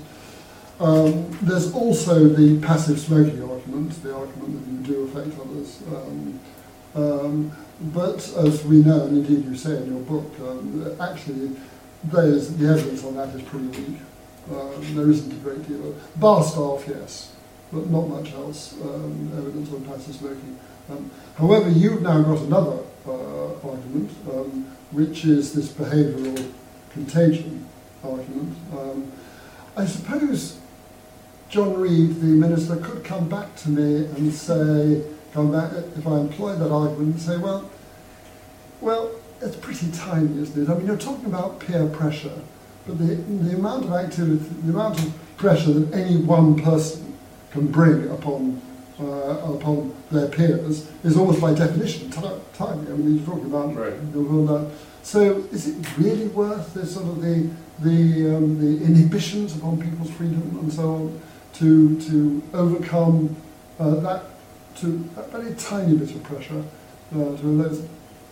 Um, there's also the passive smoking argument, the argument that you do affect others. Um, um, but as we know, and indeed you say in your book, um, actually there's, the evidence on that is pretty weak. Um, there isn't a great deal of, bar staff, yes, but not much else, um, evidence on passive smoking. Um, however, you've now got another uh, argument, um, which is this behavioural contagion argument. Um, I suppose John Reid, the minister, could come back to me and say, come back, if I employ that argument, and say, well, well, it's pretty tiny, isn't it? I mean, you're talking about peer pressure, but the, the amount of activity, the amount of pressure that any one person can bring upon uh, upon their peers is almost by definition tiny. I mean, you're talking about right. the, so is it really worth the sort of the the um, the inhibitions upon people's freedom and so on to to overcome uh, that to a very tiny bit of pressure uh, to those?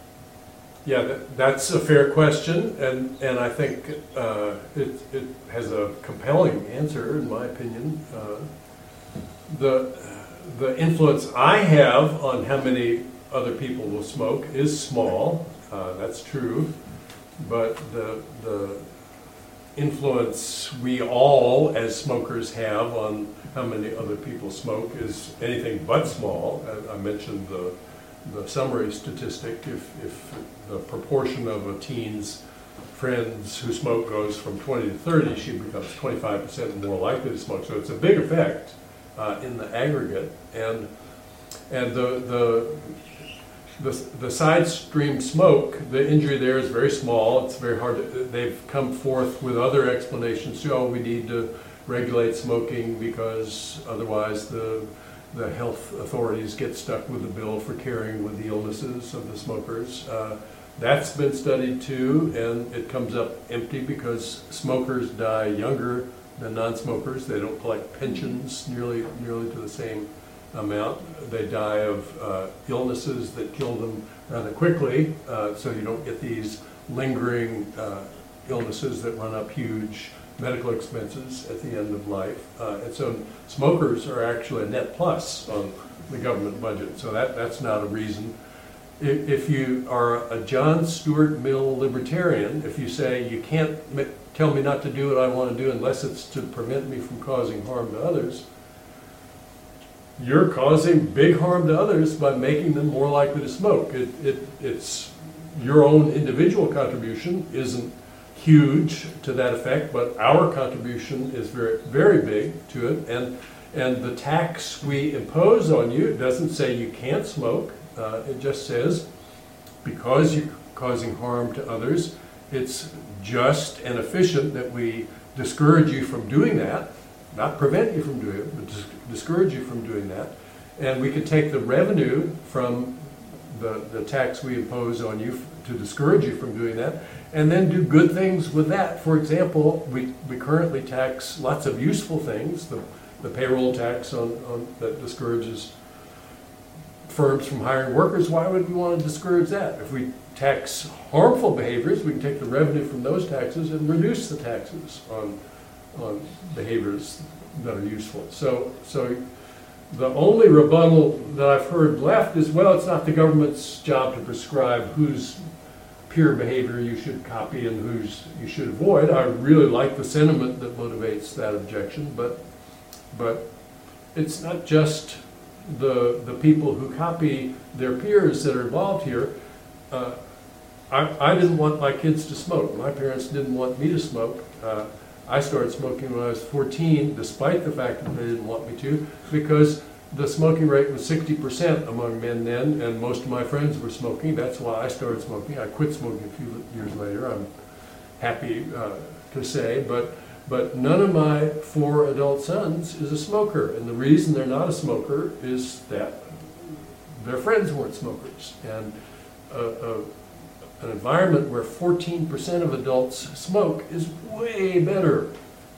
Yeah, that, that's a fair question, and, and I think uh, it, it has a compelling answer, in my opinion. Uh, the, the influence I have on how many other people will smoke is small, uh, that's true, but the, the influence we all as smokers have on how many other people smoke is anything but small. I, I mentioned the the summary statistic, if, if the proportion of a teen's friends who smoke goes from twenty to thirty, she becomes twenty-five percent more likely to smoke. So it's a big effect uh, in the aggregate. And and the, the, the, the side stream smoke, the injury there is very small. It's very hard to, they've come forth with other explanations. Oh, we need to regulate smoking because otherwise the the health authorities get stuck with the bill for caring with the illnesses of the smokers. Uh, that's been studied too, and it comes up empty because smokers die younger than non-smokers. They don't collect pensions nearly nearly to the same amount. They die of uh, illnesses that kill them rather quickly, uh, so you don't get these lingering uh, illnesses that run up huge medical expenses at the end of life. Uh, and so smokers are actually a net plus on the government budget. So that, that's not a reason. If, if you are a John Stuart Mill libertarian, if you say you can't m- tell me not to do what I want to do unless it's to prevent me from causing harm to others, you're causing big harm to others by making them more likely to smoke. It, it, it's your own individual contribution isn't huge to that effect, but our contribution is very, very big to it. And and the tax we impose on you doesn't say you can't smoke. Uh, it just says because you're causing harm to others, it's just and efficient that we discourage you from doing that, not prevent you from doing it, but dis- discourage you from doing that. And we can take the revenue from the, the tax we impose on you f- to discourage you from doing that, and then do good things with that. For example, we, we currently tax lots of useful things, the, the payroll tax on, on that discourages firms from hiring workers. Why would we want to discourage that? If we tax harmful behaviors, we can take the revenue from those taxes and reduce the taxes on, on behaviors that are useful. So, so the only rebuttal that I've heard left is, well, it's not the government's job to prescribe whose peer behavior you should copy and whose you should avoid. I really like the sentiment that motivates that objection, but but it's not just the the people who copy their peers that are involved here. Uh, I, I didn't want my kids to smoke. My parents didn't want me to smoke. Uh, I started smoking when I was fourteen, despite the fact that they didn't want me to, because the smoking rate was sixty percent among men then, and most of my friends were smoking. That's why I started smoking. I quit smoking a few years later, I'm happy uh, to say, but but none of my four adult sons is a smoker, and the reason they're not a smoker is that their friends weren't smokers. And uh, uh, an environment where fourteen percent of adults smoke is way better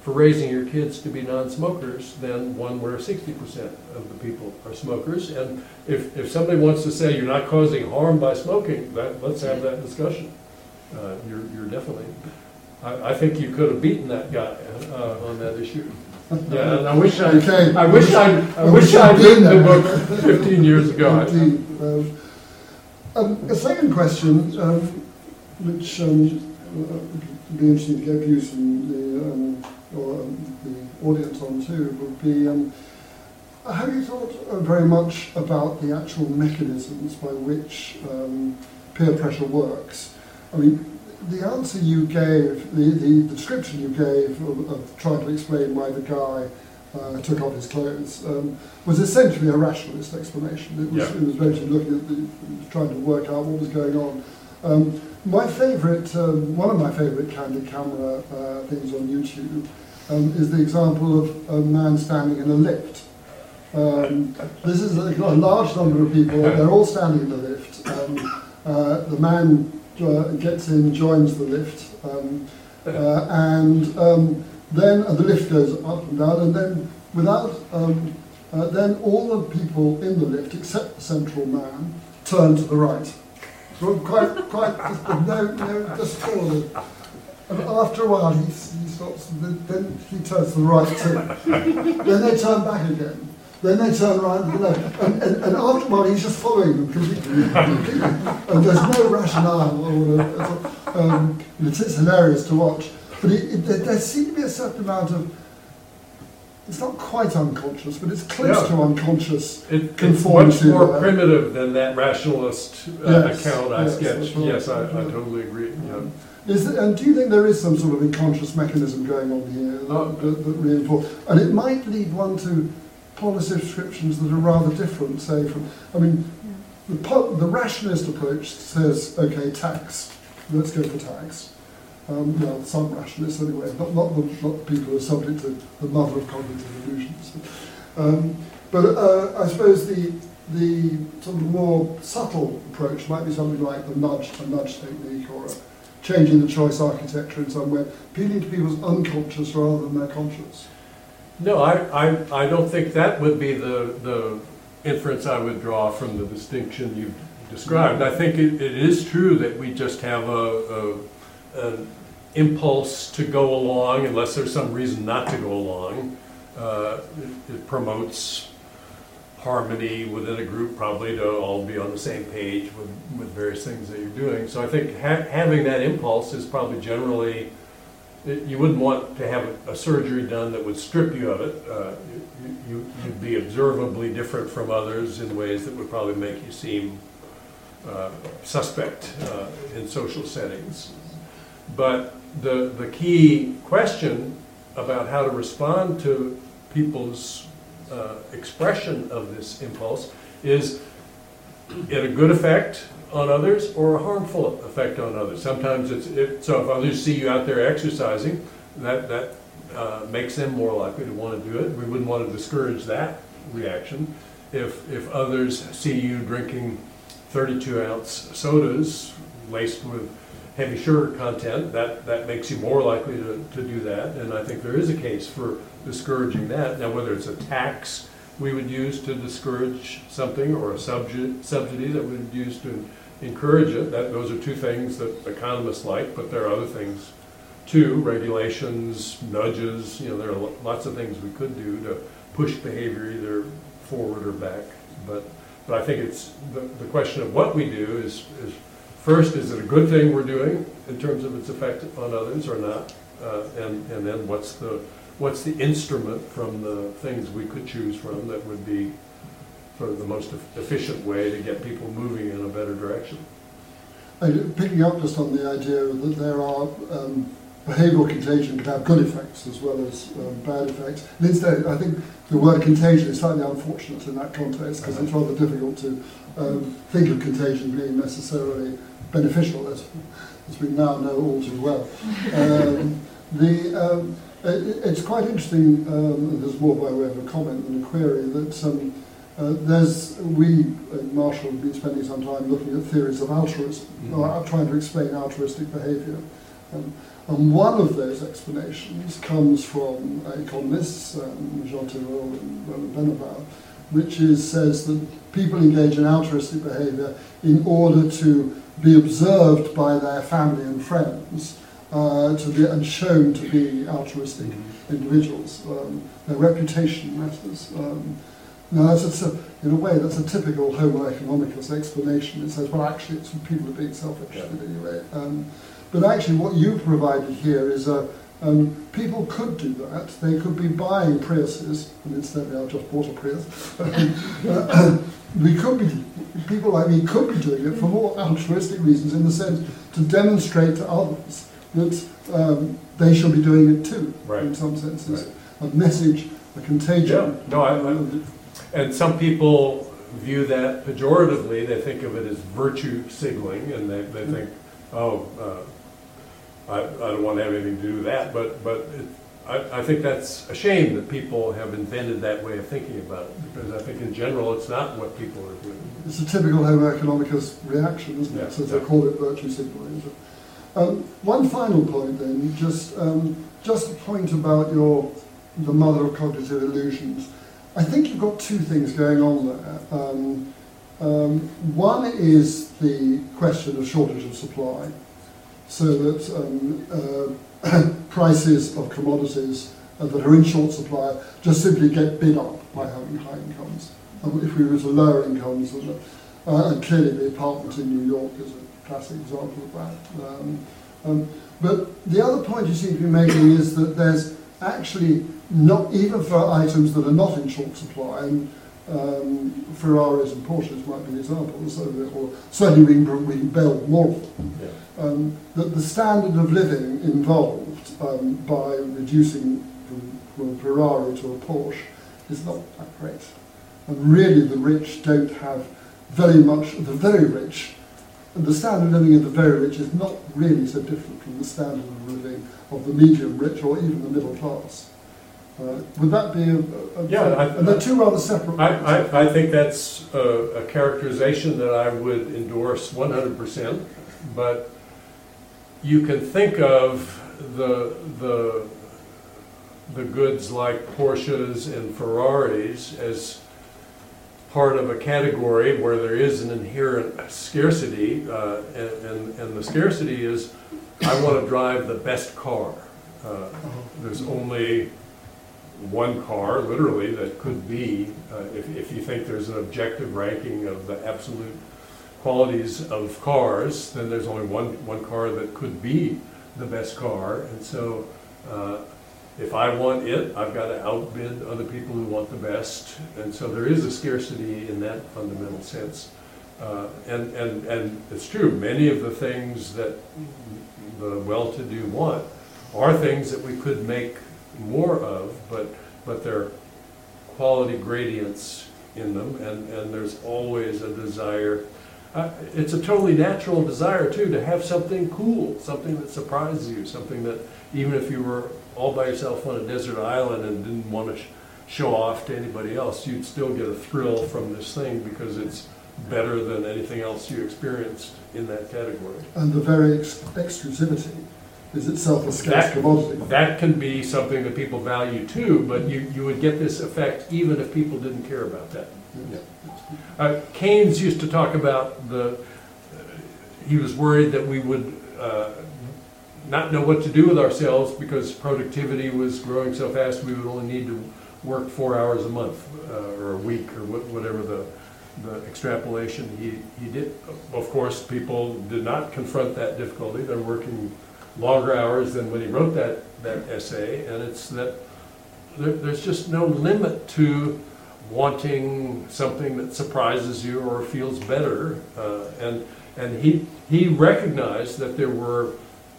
for raising your kids to be non-smokers than one where sixty percent of the people are smokers. And if, if somebody wants to say you're not causing harm by smoking, that, let's have that discussion. Uh, you're, you're definitely, I, I think you could have beaten that guy uh, on that issue. Yeah, and I wish I, Okay. I wish I, I wish I'd written the book fifteen years ago. Indeed. Um, um, a second question, um, which um, would be interesting to get views from the, um, or, um, the audience on too, would be, um, have you thought uh, very much about the actual mechanisms by which um, peer pressure works? I mean, the answer you gave, the, the description you gave of, of trying to explain why the guy uh, took off his clothes um, was essentially a rationalist explanation. It was, Yeah. it was basically looking at the, trying to work out what was going on. Um, my favourite, um, one of my favourite candid camera uh, things on YouTube um, is the example of a man standing in a lift. Um, this is a, a large number of people, they're all standing in the lift. Um, uh, the man Uh, gets in, joins the lift, um, uh, and um, then uh, the lift goes up and down, and then without, um, uh, then all the people in the lift, except the central man, turn to the right. So quite, quite, just, no, no, just follow it. And after a while, he, he stops, and then he turns to the right too. Then they turn back again. Then they turn around and, and, and, and after a while he's just following them completely. completely. And there's no rationale. Or, uh, um, it's, it's hilarious to watch. But it, it, there, there seems to be a certain amount of, it's not quite unconscious, but it's close Yeah. to unconscious. It, it's conformity much more there. primitive than that rationalist uh, Yes, account I yes, sketched. that's right. Yes, I, I totally agree. Yeah. Is there, and do you think there is some sort of unconscious mechanism going on here that, Oh. that, that reinforce? And it might lead one to policy prescriptions that are rather different, say from, I mean, the, po the rationalist approach says, okay, tax, let's go for tax. Um, well, some rationalists anyway, not, not, the, not the people who are subject to the mother of cognitive illusions. Um, but uh, I suppose the, the sort of more subtle approach might be something like the nudge, a nudge technique, or a changing the choice architecture in some way, appealing to people's unconscious rather than their conscious. No, I, I, I don't think that would be the, the inference I would draw from the distinction you've described. I think it, it is true that we just have a, a, an impulse to go along unless there's some reason not to go along. Uh, it, it promotes harmony within a group, probably to all be on the same page with, with various things that you're doing. So I think ha having that impulse is probably generally, you wouldn't want to have a, a surgery done that would strip you of it. Uh, you, you, you'd be observably different from others in ways that would probably make you seem uh, suspect uh, in social settings. But the, the key question about how to respond to people's uh, expression of this impulse is it a good effect on others or a harmful effect on others. Sometimes it's, it, so if others see you out there exercising, that, that uh, makes them more likely to want to do it. We wouldn't want to discourage that reaction. If, if others see you drinking thirty-two ounce sodas laced with heavy sugar content, that, that makes you more likely to, to do that. And I think there is a case for discouraging that. Now, whether it's a tax we would use to discourage something or a subsidy, subsidy that we would use to encourage it, that those are two things that economists like, but there are other things too, regulations, nudges, you know, there are lots of things we could do to push behavior either forward or back. But, but I think it's the, the question of what we do is, is first, is it a good thing we're doing in terms of its effect on others or not? Uh, and, and then what's the, what's the instrument from the things we could choose from that would be sort of the most efficient way to get people moving in a better direction? And picking up just on the idea that there are um, behavioural contagion can have good effects as well as um, bad effects. And instead, I think the word contagion is slightly unfortunate in that context because it's rather difficult to um, think of contagion being necessarily beneficial, as, as we now know all too well. Um, the, um, it, it's quite interesting, um, there's more by way of a comment than a query, that um, uh, there's, we at Marshall have been spending some time looking at theories of altruism, mm-hmm. or trying to explain altruistic behaviour. Um, and one of those explanations comes from economists, um, Jean Tirole and Roland Benabau, which is, says that people engage in altruistic behaviour in order to be observed by their family and friends, uh, to be, and shown to be altruistic individuals. Um, their reputation matters. Um, now, that's a, in a way, that's a typical Homo economicus explanation. It says, well, actually, it's people are being selfish yeah. anyway. Um, but actually, what you provided here is a Um, people could do that. They could be buying Priuses, and incidentally, I've just bought a Prius. uh, we could be, people like me could be doing it for more altruistic reasons, in the sense to demonstrate to others that um, they should be doing it too. Right. In some senses, right. a message, a contagion. Yeah. No, I, I, and some people view that pejoratively. They think of it as virtue signaling, and they, they think, oh. Uh, I, I don't want to have anything to do with that, but, but it, I, I think that's a shame that people have invented that way of thinking about it, because I think in general it's not what people are doing. It's a typical Homo economicus reaction, isn't it? Yeah, So yeah. they call it virtue signaling. Um, one final point then, just, um, just a point about your, the mother of cognitive illusions. I think you've got two things going on there. Um, um, one is the question of shortage of supply, so that um, uh, prices of commodities uh, that are in short supply just simply get bid up by having high incomes. And if we were to lower incomes, uh, and clearly the apartment in New York is a classic example of that. Um, um, but the other point you seem to be making is that there's actually not, even for items that are not in short supply, and um, Ferraris and Porsches might be examples, or certainly we can, we can build more of them. Yeah. Um, that the standard of living involved um, by reducing from, from a Ferrari to a Porsche is not that great. And really the rich don't have very much, the very rich, and the standard of living of the very rich is not really so different from the standard of living of the medium rich or even the middle class. Uh, would that be a... a, a yeah, a, I, and they're two rather separate... I, I, I think that's a, a characterization that I would endorse one hundred percent, but you can think of the, the, the goods like Porsches and Ferraris as part of a category where there is an inherent scarcity, uh, and, and, and the scarcity is, I want to drive the best car. Uh, there's only one car, literally, that could be, uh, if, if you think there's an objective ranking of the absolute qualities of cars, then there's only one, one car that could be the best car. And so uh, if I want it, I've got to outbid other people who want the best. And so there is a scarcity in that fundamental sense. Uh, and, and, and it's true, many of the things that the well-to-do want are things that we could make more of, but, but there are quality gradients in them, and, and there's always a desire. Uh, it's a totally natural desire, too, to have something cool, something that surprises you, something that even if you were all by yourself on a desert island and didn't want to sh show off to anybody else, you'd still get a thrill from this thing because it's better than anything else you experienced in that category. And the very ex exclusivity is itself a scarce that, commodity. That can be something that people value, too, but you, you would get this effect even if people didn't care about that. Yeah. Uh, Keynes used to talk about the, uh, he was worried that we would uh, not know what to do with ourselves because productivity was growing so fast we would only need to work four hours a month uh, or a week or wh whatever the, the extrapolation he, he did. Of course, people did not confront that difficulty. They're working longer hours than when he wrote that, that essay, and it's that there, there's just no limit to wanting something that surprises you or feels better, uh, and and he he recognized that there were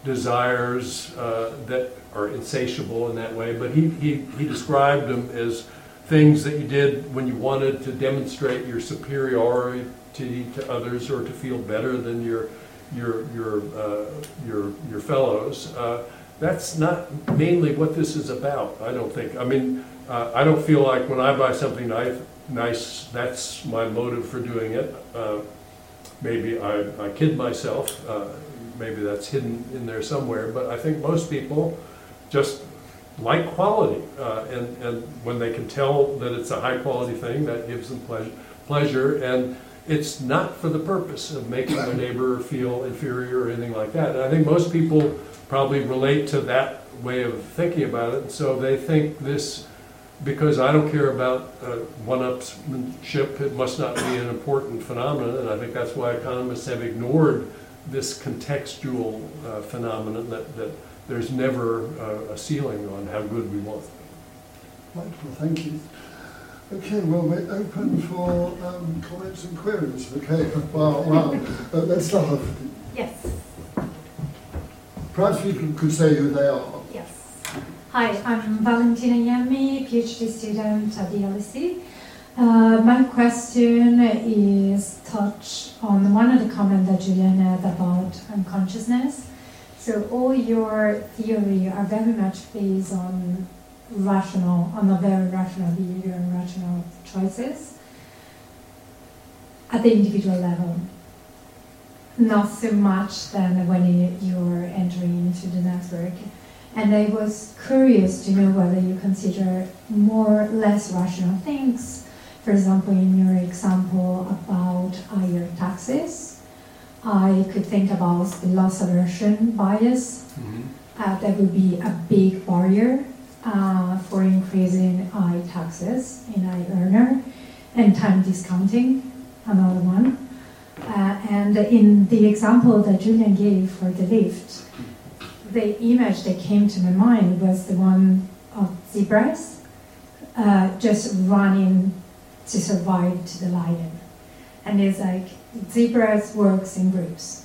desires uh, that are insatiable in that way, but he, he he described them as things that you did when you wanted to demonstrate your superiority to others or to feel better than your your your uh, your your fellows. Uh, that's not mainly what this is about, I don't think. I mean, uh, I don't feel like when I buy something nice, nice that's my motive for doing it. Uh, maybe I, I kid myself. Uh, maybe that's hidden in there somewhere, but I think most people just like quality, uh, and, and when they can tell that it's a high quality thing, that gives them pleasure, pleasure, and it's not for the purpose of making their neighbor feel inferior or anything like that. And I think most people probably relate to that way of thinking about it, and so they think this, because I don't care about uh, one-upsmanship, it must not be an important phenomenon, and I think that's why economists have ignored this contextual uh, phenomenon, that, that there's never uh, a ceiling on how good we want. Wonderful, thank you. Okay, well, we're open for um, comments and queries. Okay, wow, wow. Uh, let's start off. Yes. Perhaps you could, could say who they are. Yes. Hi, I'm Valentina Yemi, PhD student at the L S E. Uh, my question is touch on one of the comments that Julian had about unconsciousness. So all your theory are very much based on rational, on a very rational behavior and rational choices at the individual level. Not so much than when you're entering into the network. And I was curious to know whether you consider more or less rational things. For example, in your example about higher taxes, I could think about the loss aversion bias. Mm-hmm. uh, that would be a big barrier uh, for increasing high taxes in high earner, and time discounting, another one. Uh, and in the example that Julian gave for the lift, the image that came to my mind was the one of zebras uh, just running to survive to the lion. And it's like, zebras works in groups.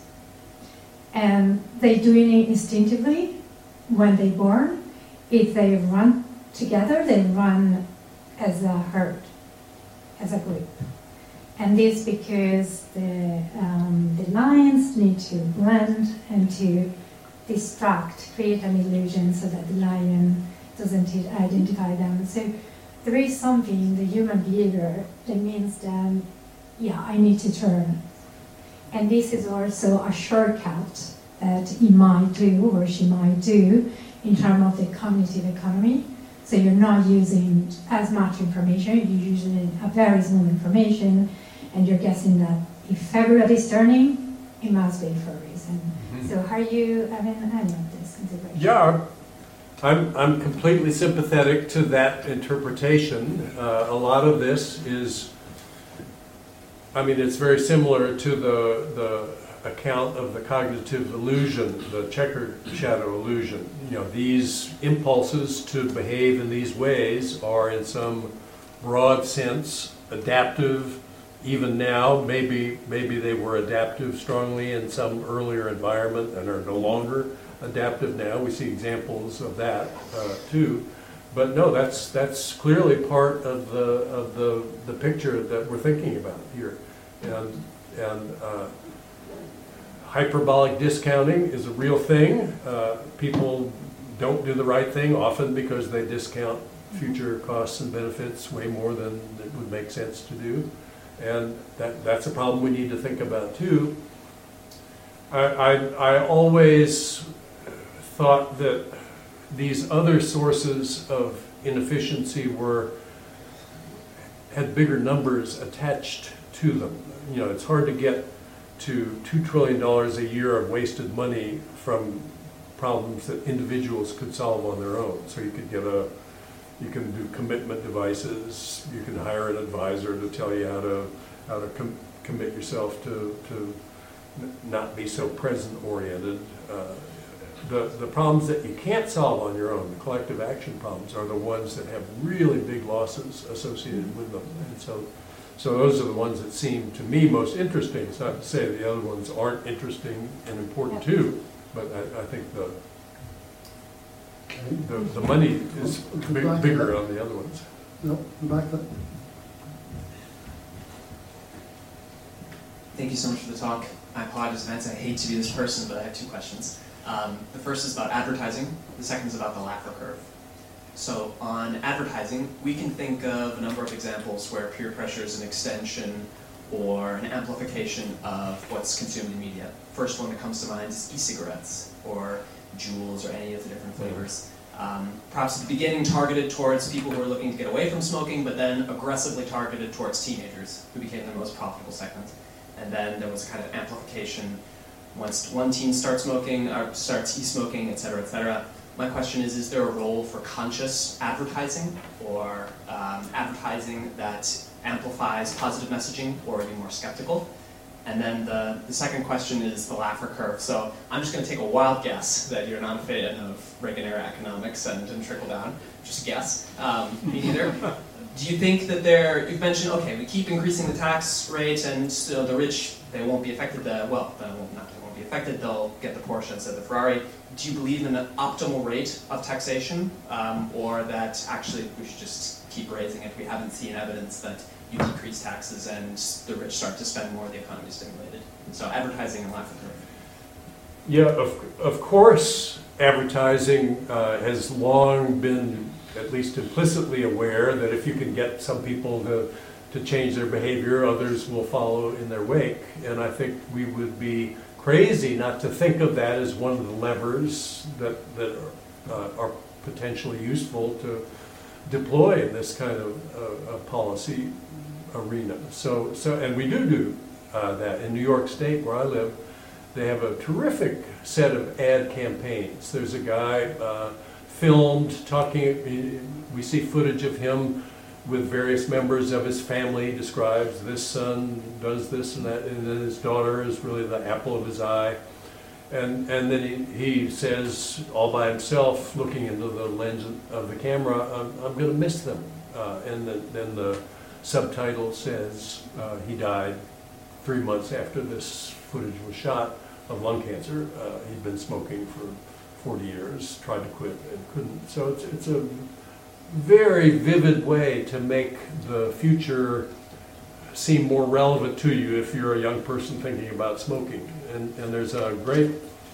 And they do it instinctively when they're born. If they run together, they run as a herd, as a group. And this because the, um, the lions need to blend and to distract, create an illusion so that the lion doesn't identify them. So there is something in the human behavior that means that, yeah, I need to turn. And this is also a shortcut that he might do or she might do in terms of the cognitive economy. So you're not using as much information, you're using a very small information, and you're guessing that if everybody's turning, it must be for a reason. Mm-hmm. So how are you having any of this consideration? Yeah, I'm, I'm completely sympathetic to that interpretation. Uh, a lot of this is, I mean, it's very similar to the, the account of the cognitive illusion, the checkered shadow illusion. You know, these impulses to behave in these ways are in some broad sense adaptive. Even now, maybe maybe they were adaptive strongly in some earlier environment and are no longer adaptive now. We see examples of that uh, too. But no, that's that's clearly part of the of the the picture that we're thinking about here. And and uh, hyperbolic discounting is a real thing. Uh, people don't do the right thing often because they discount future costs and benefits way more than it would make sense to do. And that, that's a problem we need to think about too. I, I, I always thought that these other sources of inefficiency were, had bigger numbers attached to them. You know, it's hard to get to two trillion dollars a year of wasted money from problems that individuals could solve on their own. So you could get a You can do commitment devices. You can hire an advisor to tell you how to how to com commit yourself to to not be so present oriented. Uh, the the problems that you can't solve on your own, the collective action problems, are the ones that have really big losses associated with them. And so, so those are the ones that seem to me most interesting. It's not to say the other ones aren't interesting and important too, but I, I think the The, the money is big, bigger on the other ones. No, back there. Thank you so much for the talk. I apologize in advance. I hate to be this person, but I have two questions. Um, the first is about advertising. The second is about the Laffer curve. So on advertising, we can think of a number of examples where peer pressure is an extension or an amplification of what's consumed in media. First one that comes to mind is e-cigarettes, or Juuls, or any of the different flavors. Um, perhaps at the beginning targeted towards people who are looking to get away from smoking, but then aggressively targeted towards teenagers, who became the most profitable segment. And then there was a kind of amplification once one teen starts smoking, or starts e-smoking, et cetera, et cetera. My question is, is there a role for conscious advertising, or um, advertising that amplifies positive messaging, or are you more skeptical? And then the, the second question is the Laffer curve. So I'm just going to take a wild guess that you're not a fan of Reagan-era economics and, and trickle down. Just a guess. Um, me neither. Do you think that there, you've mentioned, okay, we keep increasing the tax rate, and so the rich, they won't be affected, the, well, they won't, not, they won't be affected, they'll get the Porsche instead of the Ferrari. Do you believe in an optimal rate of taxation, um, or that actually we should just keep raising it? We haven't seen evidence that you decrease taxes and the rich start to spend more, the economy is stimulated. So advertising and Laffer curve. Yeah, of, of course, advertising uh, has long been at least implicitly aware that if you can get some people to, to change their behavior, others will follow in their wake. And I think we would be crazy not to think of that as one of the levers that, that are, uh, are potentially useful to deploy in this kind of uh, policy arena. So, so, and we do do uh, that. In New York State, where I live, they have a terrific set of ad campaigns. There's a guy uh, filmed talking, we see footage of him with various members of his family, describes this son does this and that, and then his daughter is really the apple of his eye. And, and then he, he says, all by himself, looking into the lens of the camera, I'm, I'm going to miss them. Uh, and the, then the subtitle says uh, he died three months after this footage was shot of lung cancer. Uh, he'd been smoking for forty years, tried to quit and couldn't. So it's, it's a very vivid way to make the future seem more relevant to you if you're a young person thinking about smoking. And, and there's a great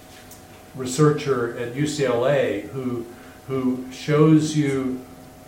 researcher at U C L A who, who shows you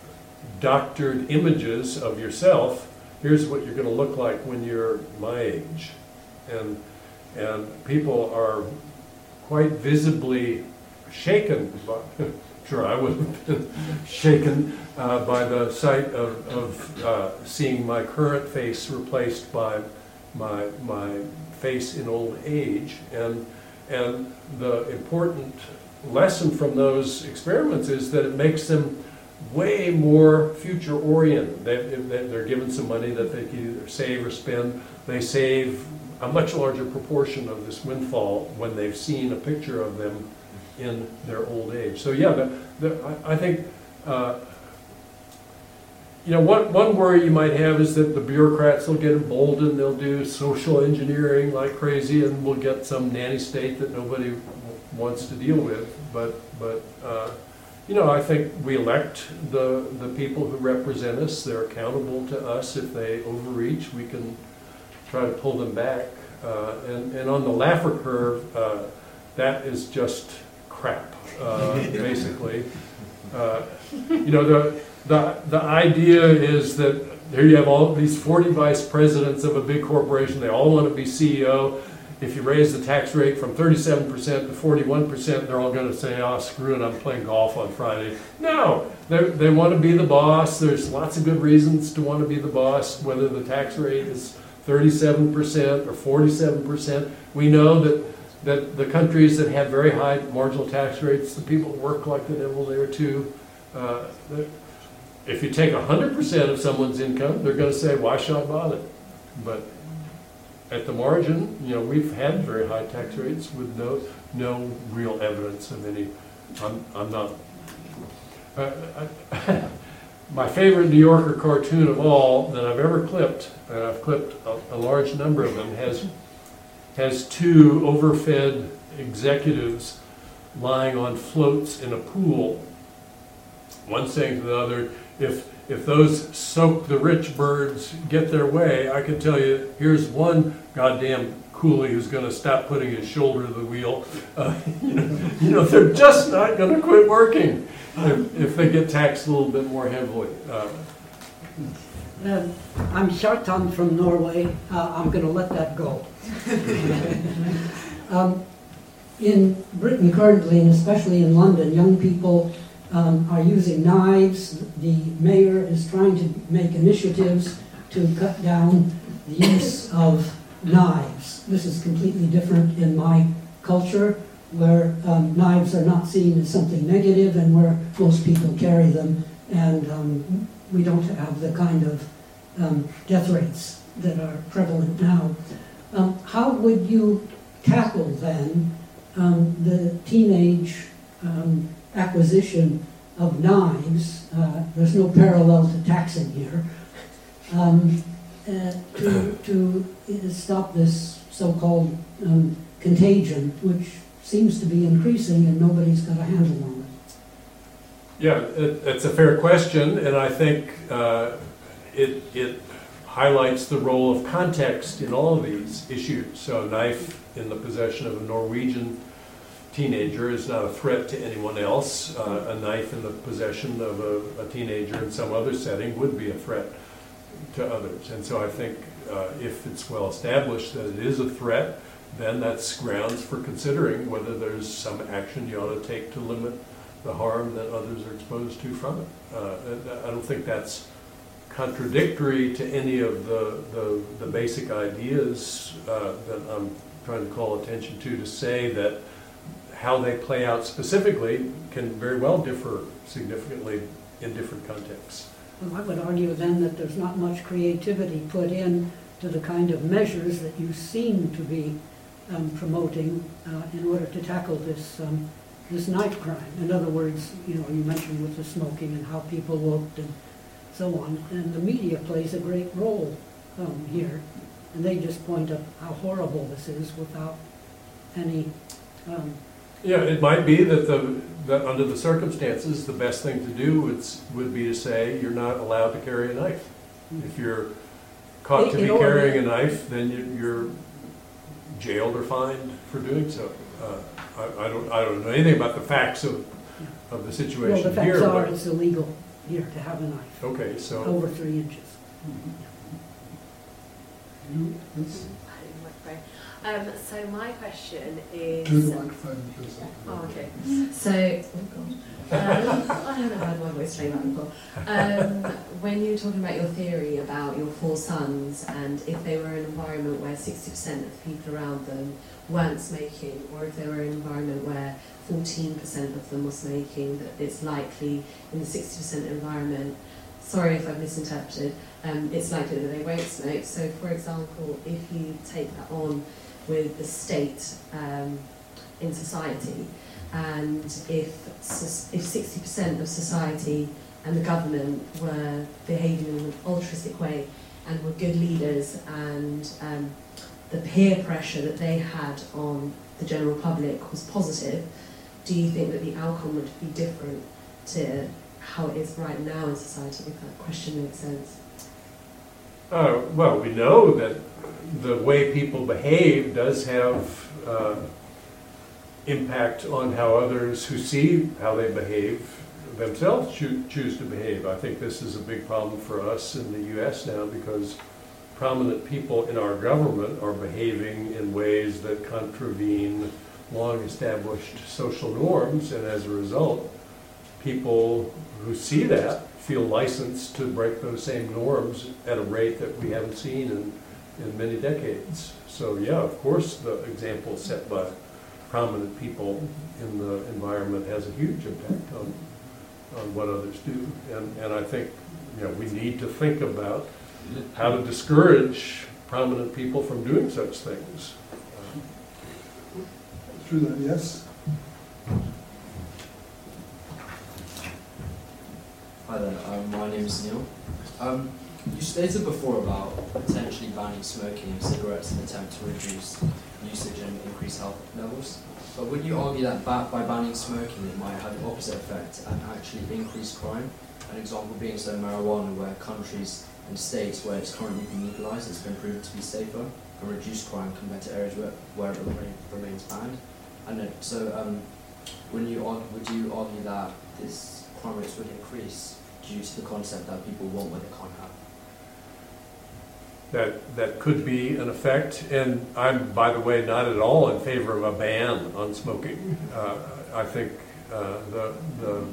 doctored images of yourself. Here's what you're going to look like when you're my age. And, and people are quite visibly shaken by, sure I would have been shaken uh, by the sight of, of uh, seeing my current face replaced by my, my face in old age. And, and the important lesson from those experiments is that it makes them way more future oriented. They, they're given some money that they can either save or spend. They save a much larger proportion of this windfall when they've seen a picture of them in their old age. So yeah, the, the, I, I think, uh, you know, one, one worry you might have is that the bureaucrats will get emboldened, they'll do social engineering like crazy, and we'll get some nanny state that nobody w wants to deal with. But, but uh, you know, I think we elect the, the people who represent us. They're accountable to us. If they overreach, we can try to pull them back. Uh, and, and on the Laffer curve, uh, that is just crap, uh, basically. Uh, you know, the, the, the idea is that here you have all these forty vice presidents of a big corporation. They all want to be C E O. If you raise the tax rate from thirty-seven percent to forty-one percent, they're all going to say, oh, screw it, I'm playing golf on Friday. No, they want to be the boss. There's lots of good reasons to want to be the boss, whether the tax rate is thirty-seven percent or forty-seven percent. We know that, that the countries that have very high marginal tax rates, the people work like the devil there too. Uh, if you take one hundred percent of someone's income, they're going to say, why should I bother? But at the margin, you know, we've had very high tax rates with no no real evidence of any. I'm, I'm not. Uh, I, my favorite New Yorker cartoon of all that I've ever clipped, and I've clipped a, a large number of them, has has two overfed executives lying on floats in a pool. One saying to the other, if if those soak the rich birds get their way, I can tell you, here's one goddamn coolie who's going to stop putting his shoulder to the wheel. Uh, you know, you know, they're just not going to quit working if, if they get taxed a little bit more heavily. Uh, Uh, I'm Kjartan from Norway. Uh, I'm going to let that go. um, in Britain currently, and especially in London, young people um, are using knives. The mayor is trying to make initiatives to cut down the use of knives. This is completely different in my culture, where um, knives are not seen as something negative and where most people carry them, and um, we don't have the kind of um, death rates that are prevalent now. Um, how would you tackle then um, the teenage um, acquisition of knives? Uh, there's no parallel to taxing here. Um, uh, to, to stop this so-called um, contagion, which seems to be increasing and nobody's got a handle on it. Yeah, it, it's a fair question, and I think uh, it, it highlights the role of context in all of these issues. So a knife in the possession of a Norwegian teenager is not a threat to anyone else. Uh, a knife in the possession of a, a teenager in some other setting would be a threat to others. And so I think uh, if it's well established that it is a threat, then that's grounds for considering whether there's some action you ought to take to limit the harm that others are exposed to from it. Uh, I don't think that's contradictory to any of the, the, the basic ideas uh, that I'm trying to call attention to, to say that how they play out specifically can very well differ significantly in different contexts. Well, I would argue then that there's not much creativity put in to the kind of measures that you seem to be um, promoting uh, in order to tackle this um, this knife crime. In other words, you know, you mentioned with the smoking and how people looked and so on, and the media plays a great role um, here, and they just point out how horrible this is without any. Um, Yeah, it might be that the that under the circumstances, the best thing to do would would be to say you're not allowed to carry a knife. If you're caught to be carrying a knife, then you, you're jailed or fined for doing so. Uh, I, I don't I don't know anything about the facts of of the situation well, the facts here. are But, it's illegal here to have a knife okay, so over three inches. You, yes. Um, so my question is. Do the microphone, please. Oh, okay. So, oh God. Um, I haven't heard my voice very loud before. Um, when you were talking about your theory about your four sons, and if they were in an environment where sixty percent of the people around them weren't smoking, or if they were in an environment where fourteen percent of them were smoking, that it's likely in the sixty percent environment, sorry if I've misinterpreted, um, it's likely that they won't smoke. So, for example, if you take that on with the state um, in society, and if if sixty percent of society and the government were behaving in an altruistic way and were good leaders, and um, the peer pressure that they had on the general public was positive, do you think that the outcome would be different to how it is right now in society, if that question makes sense? Uh, well, we know that the way people behave does have uh, impact on how others who see how they behave themselves choo choose to behave. I think this is a big problem for us in the U S now, because prominent people in our government are behaving in ways that contravene long-established social norms, and as a result, people who see that feel licensed to break those same norms at a rate that we haven't seen in, in many decades. So yeah, of course the example set by prominent people in the environment has a huge impact on, on what others do. And, and I think, you know, we need to think about how to discourage prominent people from doing such things. Through that, yes. Hi there, um, my name is Neil. Um, you stated before about potentially banning smoking and cigarettes in an attempt to reduce usage and increase health levels. But would you argue that ba by banning smoking it might have the opposite effect and actually increase crime? An example being so marijuana, where countries and states where it's currently been legalized, it's been proven to be safer and reduce crime compared to areas where, where it remain, remains banned. And then, so um, when you argue, would you argue that this crime rates would increase due to the concept that people want what they can't have? that, that could be an effect. And I'm, by the way, not at all in favor of a ban on smoking. Uh, I think uh, the, the,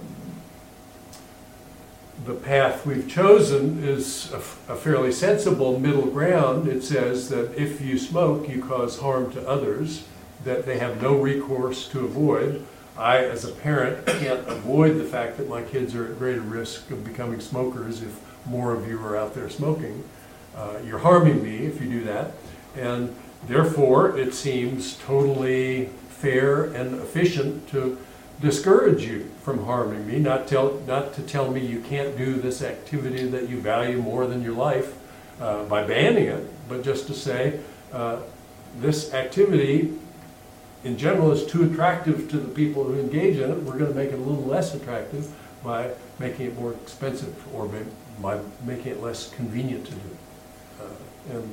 the path we've chosen is a, a fairly sensible middle ground. It says that if you smoke, you cause harm to others, that they have no recourse to avoid. I, as a parent, can't avoid the fact that my kids are at greater risk of becoming smokers if more of you are out there smoking. Uh, you're harming me if you do that. And therefore, it seems totally fair and efficient to discourage you from harming me, not, tell, not to tell me you can't do this activity that you value more than your life uh, by banning it, but just to say uh, this activity in general is too attractive to the people who engage in it. We're going to make it a little less attractive by making it more expensive or by making it less convenient to do. Uh, and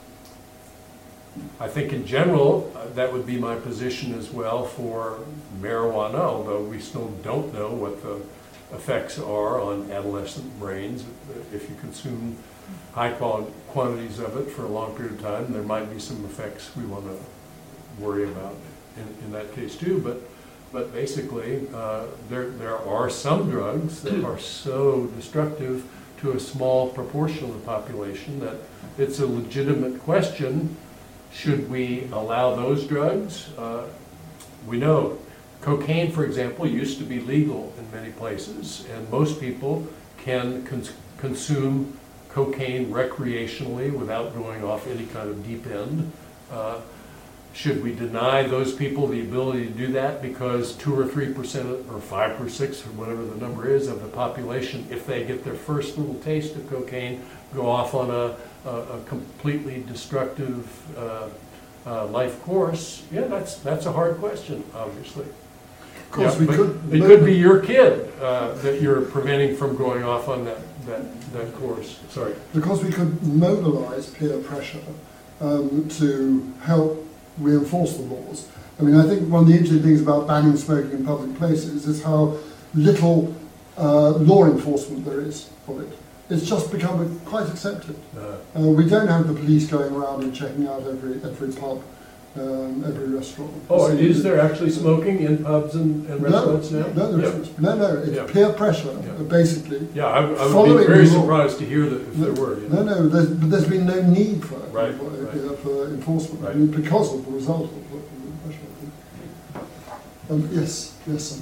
I think in general, uh, that would be my position as well for marijuana, although we still don't know what the effects are on adolescent brains. If you consume high quality quantities of it for a long period of time, there might be some effects we want to worry about in, in that case too. But, but basically, uh, there, there are some drugs that are so destructive to a small proportion of the population that it's a legitimate question. Should we allow those drugs? Uh, we know cocaine, for example, used to be legal in many places, and most people can cons consume cocaine recreationally without going off any kind of deep end. Uh, should we deny those people the ability to do that because two or three percent or five or six or whatever the number is of the population, if they get their first little taste of cocaine, go off on a a completely destructive uh, uh, life course? Yeah, that's that's a hard question, obviously. Of course, yeah, we but could. It could be your kid uh, that you're preventing from going off on that that that course. Sorry. Because we could mobilise peer pressure um, to help reinforce the laws. I mean, I think one of the interesting things about banning smoking in public places is how little uh, law enforcement there is of it. It's just become quite accepted. Uh, we don't have the police going around and checking out every every pub, um, every restaurant. Oh, So is there actually smoking in pubs and, and restaurants no, now? No, there yeah. isn't. No, no, it's Yeah. peer pressure, Yeah. basically. Yeah, I, I would Following be very the law. surprised to hear that if No, there were. You No, know? no, there's, but there's been no need for, Right, for, right. uh, for enforcement. Right. I mean, because of the result of the the pressure. I think. Um, yes, yes, sir.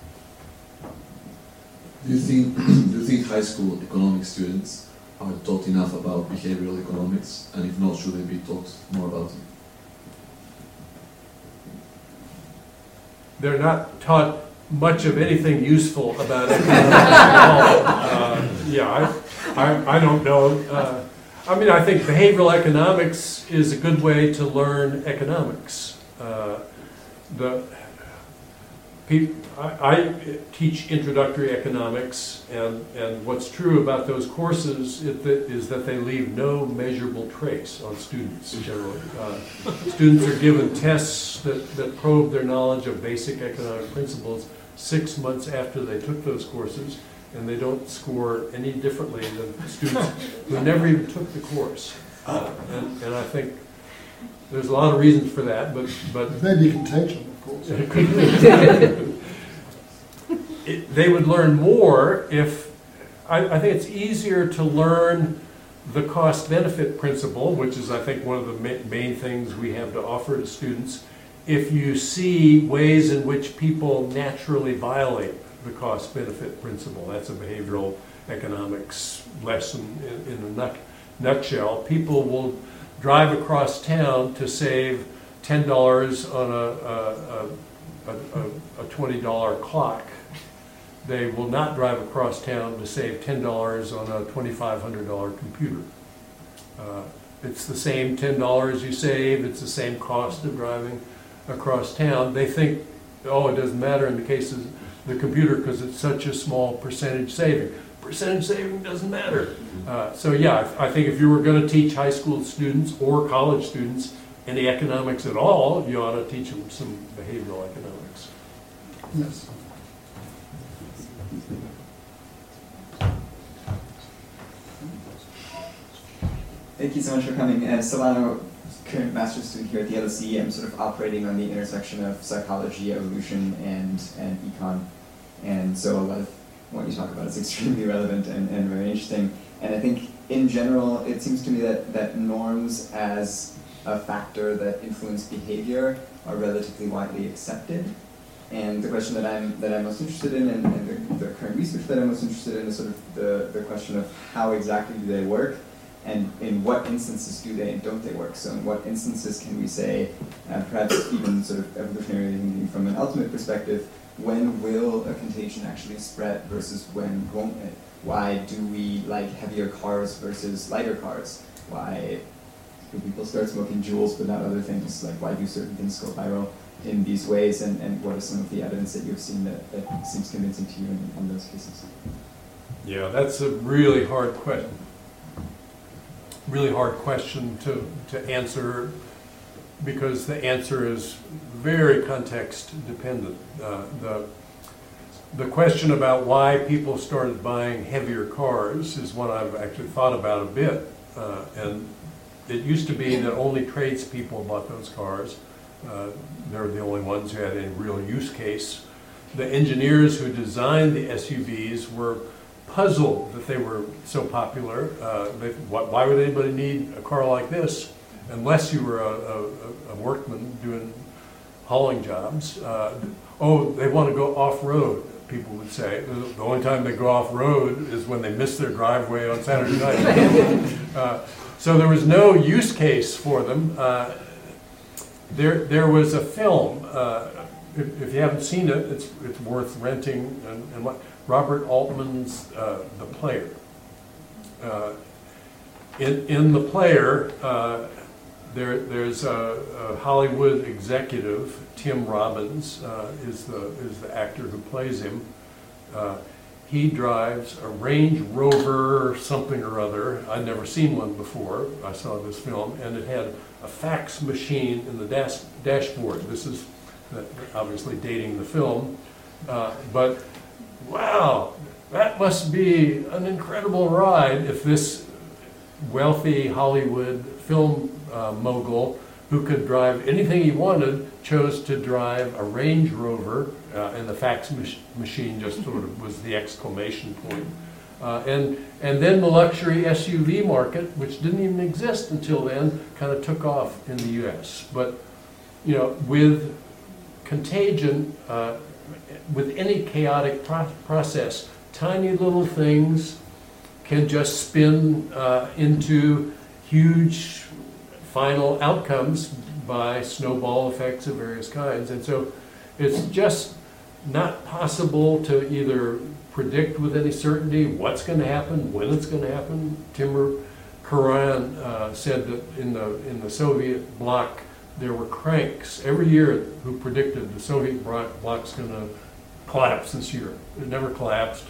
Do you think do you think high school economics students are taught enough about behavioral economics, and if not, should they be taught more about it? They're not taught much of anything useful about economics at all. Uh, yeah, I, I, I don't know. Uh, I mean, I think behavioral economics is a good way to learn economics. Uh, the I, I teach introductory economics, and, and what's true about those courses is that, is that they leave no measurable trace on students, generally. Uh, students are given tests that, that probe their knowledge of basic economic principles six months after they took those courses, and they don't score any differently than students who never even took the course. Uh, and, and I think there's a lot of reasons for that, but... but It may be contagion. It, they would learn more if, I, I think it's easier to learn the cost-benefit principle, which is, I think, one of the ma main things we have to offer to students, if you see ways in which people naturally violate the cost-benefit principle. That's a behavioral economics lesson in, in a nut, nutshell. People will drive across town to save ten dollars on a, a, a, a, a twenty dollar clock. They will not drive across town to save ten dollars on a twenty-five hundred dollar computer. Uh, it's the same ten dollars you save, it's the same cost of driving across town. They think, oh, it doesn't matter in the case of the computer because it's such a small percentage saving. Percentage saving doesn't matter. Uh, so yeah, I, I think if you were going to teach high school students or college students any economics at all, you ought to teach them some behavioral economics. Yes. Thank you so much for coming. Uh, Solano, current master's student here at the L S E. I'm sort of operating on the intersection of psychology, evolution, and, and econ. And so a lot of what you talk about is extremely relevant and, and very interesting. And I think in general, it seems to me that, that norms as a factor that influence behavior are relatively widely accepted. And the question that I'm that I'm most interested in, and, and the, the current research that I'm most interested in, is sort of the, the question of how exactly do they work, and in what instances do they and don't they work. So in what instances can we say, uh, perhaps even sort of evolutionary thinking from an ultimate perspective, when will a contagion actually spread versus when won't it? Why do we like heavier cars versus lighter cars? Why do people start smoking Juuls but not other things? Like why do certain things go viral in these ways, and, and what are some of the evidence that you've seen that, that seems convincing to you in, in those cases? Yeah, that's a really hard question. Really hard question to, to answer, because the answer is very context dependent. Uh, the, the question about why people started buying heavier cars is one I've actually thought about a bit. Uh, and it used to be that only tradespeople bought those cars. Uh, they're the only ones who had any real use case. The engineers who designed the S U Vs were puzzled that they were so popular. Uh, they, wh why would anybody need a car like this unless you were a, a, a workman doing hauling jobs? Uh, oh, they want to go off-road, people would say. The only time they go off-road is when they miss their driveway on Saturday night. uh, so there was no use case for them. Uh, There, there was a film. Uh, if, if you haven't seen it, it's it's worth renting. And, and what, Robert Altman's uh, The Player. Uh, in in The Player, uh, there there's a, a Hollywood executive, Tim Robbins, uh, is the is the actor who plays him. Uh, he drives a Range Rover something or other. I'd never seen one before. I saw this film, and it had a fax machine in the dash dashboard. This is obviously dating the film, uh, but wow, that must be an incredible ride if this wealthy Hollywood film uh, mogul who could drive anything he wanted chose to drive a Range Rover, uh, and the fax mach machine just sort of was the exclamation point. Uh, and, and then the luxury S U V market, which didn't even exist until then, kind of took off in the U S. But, you know, with contagion, uh, with any chaotic pro process, tiny little things can just spin uh, into huge final outcomes by snowball effects of various kinds. And so it's just not possible to either predict with any certainty what's going to happen, when it's going to happen. Timur Kuran uh, said that in the in the Soviet bloc there were cranks every year who predicted the Soviet bloc's going to collapse this year. It never collapsed.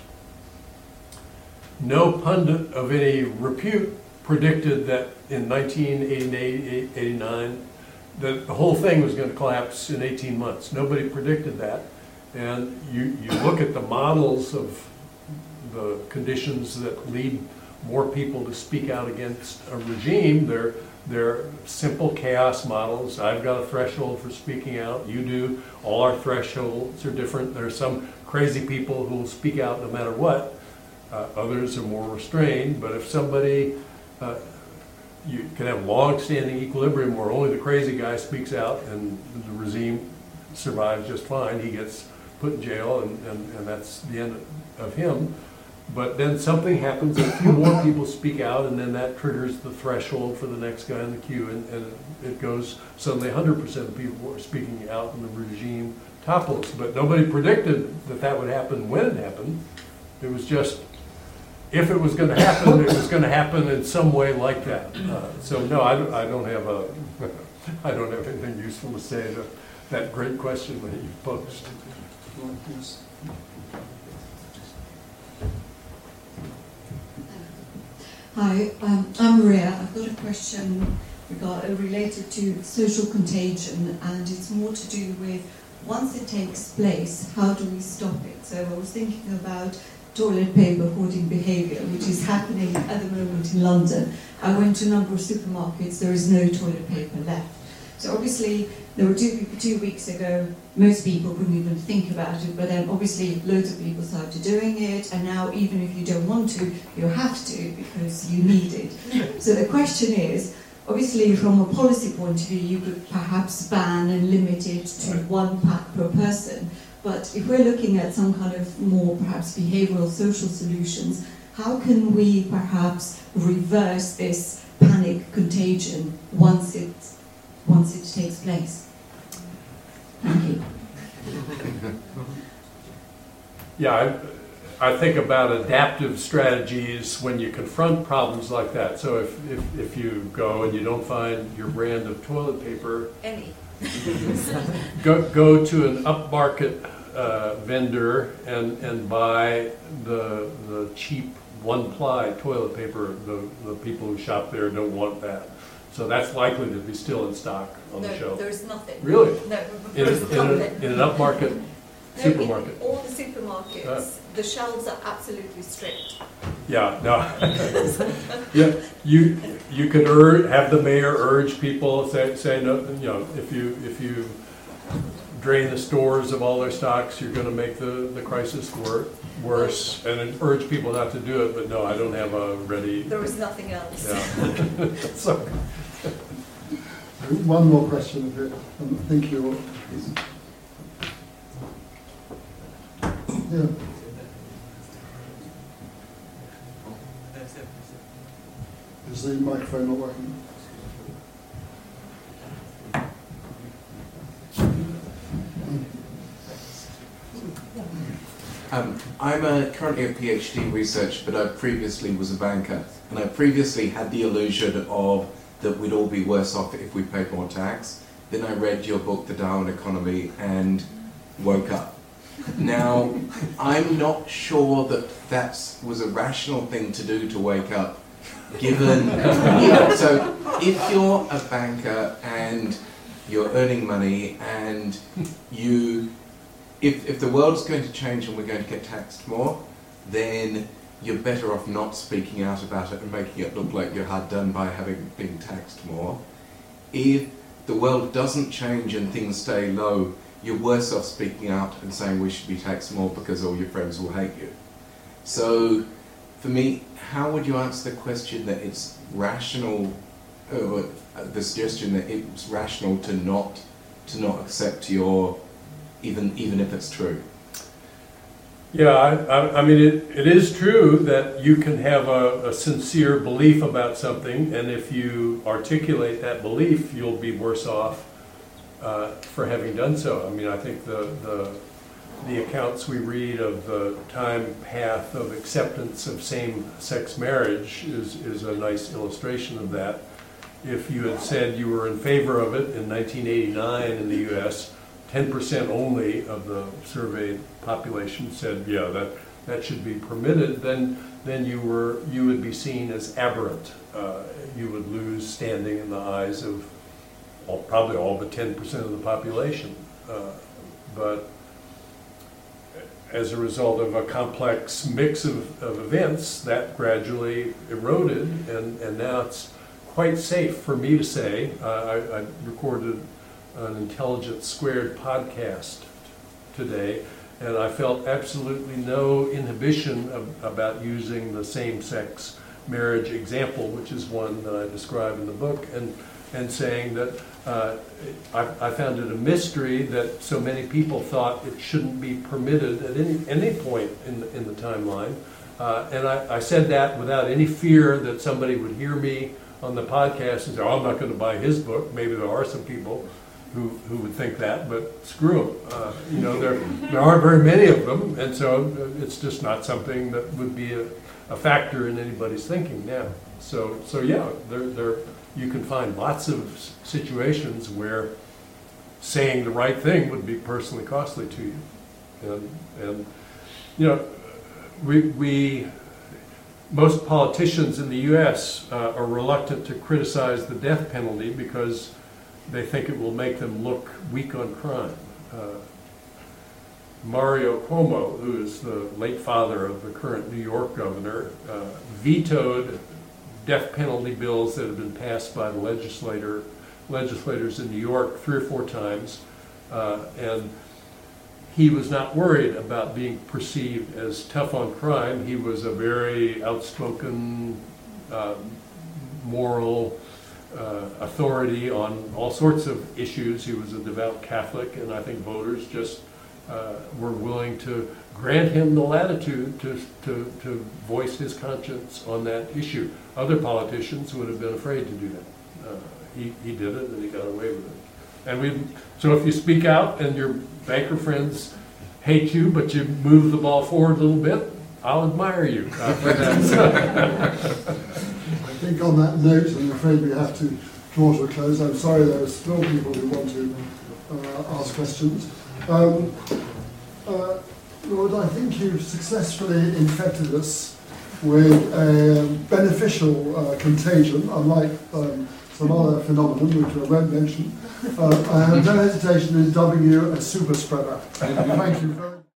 No pundit of any repute predicted that in nineteen eighty-eight, eighty-nine that the whole thing was going to collapse in eighteen months. Nobody predicted that. And you, you look at the models of the conditions that lead more people to speak out against a regime. They're, they're simple chaos models. I've got a threshold for speaking out. You do. All our thresholds are different. There are some crazy people who will speak out no matter what. Uh, others are more restrained. But if somebody, uh, you can have long-standing equilibrium where only the crazy guy speaks out and the regime survives just fine. He gets put in jail, and, and, and that's the end of him. But then something happens, a few more people speak out, and then that triggers the threshold for the next guy in the queue, and, and it goes, suddenly one hundred percent of people are speaking out, and the regime topples. But nobody predicted that that would happen when it happened. It was just, if it was going to happen, it was going to happen in some way like that. Uh, so no, I don't, I don't have a, I don't have anything useful to say to that great question that you posed. Hi, um, I'm Maria. I've got a question regard, uh, related to social contagion, and it's more to do with once it takes place, how do we stop it? So I was thinking about toilet paper hoarding behaviour, which is happening at the moment in London. I went to a number of supermarkets, there is no toilet paper left. So obviously, there were two, two weeks ago, most people wouldn't even think about it, but then obviously loads of people started doing it, and now even if you don't want to, you have to because you need it. So the question is, obviously from a policy point of view, you could perhaps ban and limit it to one pack per person, but if we're looking at some kind of more perhaps behavioural social solutions, how can we perhaps reverse this panic contagion once it once it takes place? Thank you. Yeah, I, I think about adaptive strategies when you confront problems like that. So if, if, if you go and you don't find your brand of toilet paper, Any. go, go to an upmarket uh, vendor and, and buy the, the cheap one-ply toilet paper. The, the people who shop there don't want that. So that's likely to be still in stock on no, the shelf. there's nothing. Really? No, In, a, in, a, in an upmarket no, supermarket? In all the supermarkets, Uh, the shelves are absolutely stripped. Yeah, no. Yeah, you you could urge, have the mayor urge people, say say no, you know, if you if you drain the stores of all their stocks, you're going to make the the crisis wor worse, and then urge people not to do it. But no, I don't have a ready. There is nothing else. Yeah. So. One more question of it. Um, thank you. Yeah. Is the microphone not working? Um, I'm a, currently a PhD researcher, but I previously was a banker, and I previously had the illusion of that we'd all be worse off if we paid more tax. Then I read your book, The Darwin Economy, and woke up. Now, I'm not sure that that was a rational thing to do to wake up, given, yeah, so if you're a banker and you're earning money and you, if, if the world's going to change and we're going to get taxed more, then you're better off not speaking out about it and making it look like you're hard done by having been taxed more. If the world doesn't change and things stay low, you're worse off speaking out and saying we should be taxed more because all your friends will hate you. So, for me, how would you answer the question that it's rational, or the suggestion that it's rational to not to not accept your, even even if it's true? Yeah, I, I, I mean, it, it is true that you can have a, a sincere belief about something, and if you articulate that belief, you'll be worse off uh, for having done so. I mean, I think the, the, the accounts we read of the time path of acceptance of same-sex marriage is, is a nice illustration of that. If you had said you were in favor of it in nineteen eighty-nine in the U S, ten percent only of the surveyed population said, yeah, that, that should be permitted, then, then you, were, you would be seen as aberrant. Uh, you would lose standing in the eyes of all, probably all but ten percent of the population. Uh, but as a result of a complex mix of, of events, that gradually eroded, and, and now it's quite safe for me to say. Uh, I, I recorded an Intelligence Squared podcast today, and I felt absolutely no inhibition of, about using the same-sex marriage example, which is one that I describe in the book, and, and saying that uh, I, I found it a mystery that so many people thought it shouldn't be permitted at any, any point in the, in the timeline. Uh, and I, I said that without any fear that somebody would hear me on the podcast and say, oh, I'm not going to buy his book. Maybe there are some people who, who would think that, but screw them. Uh, you know, there, there aren't very many of them, and so it's just not something that would be a, a factor in anybody's thinking now. So, so yeah, there, there, you can find lots of situations where saying the right thing would be personally costly to you. And, and you know, we, we most politicians in the U S uh, are reluctant to criticize the death penalty because they think it will make them look weak on crime. Uh, Mario Cuomo, who is the late father of the current New York governor, uh, vetoed death penalty bills that have been passed by the legislator, legislators in New York three or four times. Uh, and he was not worried about being perceived as tough on crime. He was a very outspoken, uh, moral uh, authority on all sorts of issues. He was a devout Catholic, and I think voters just uh, were willing to grant him the latitude to, to, to voice his conscience on that issue. Other politicians would have been afraid to do that. Uh, he, he did it, and he got away with it. And we, so if you speak out and your banker friends hate you, but you move the ball forward a little bit, I'll admire you for that. I think on that note, I'm afraid we have to draw to a close. I'm sorry there are still people who want to uh, ask questions. Um, uh, Lord, I think you've successfully infected us with a beneficial uh, contagion, unlike um, some other phenomenon which I won't mention. Uh, I have no hesitation in dubbing you a super spreader. Thank you very much.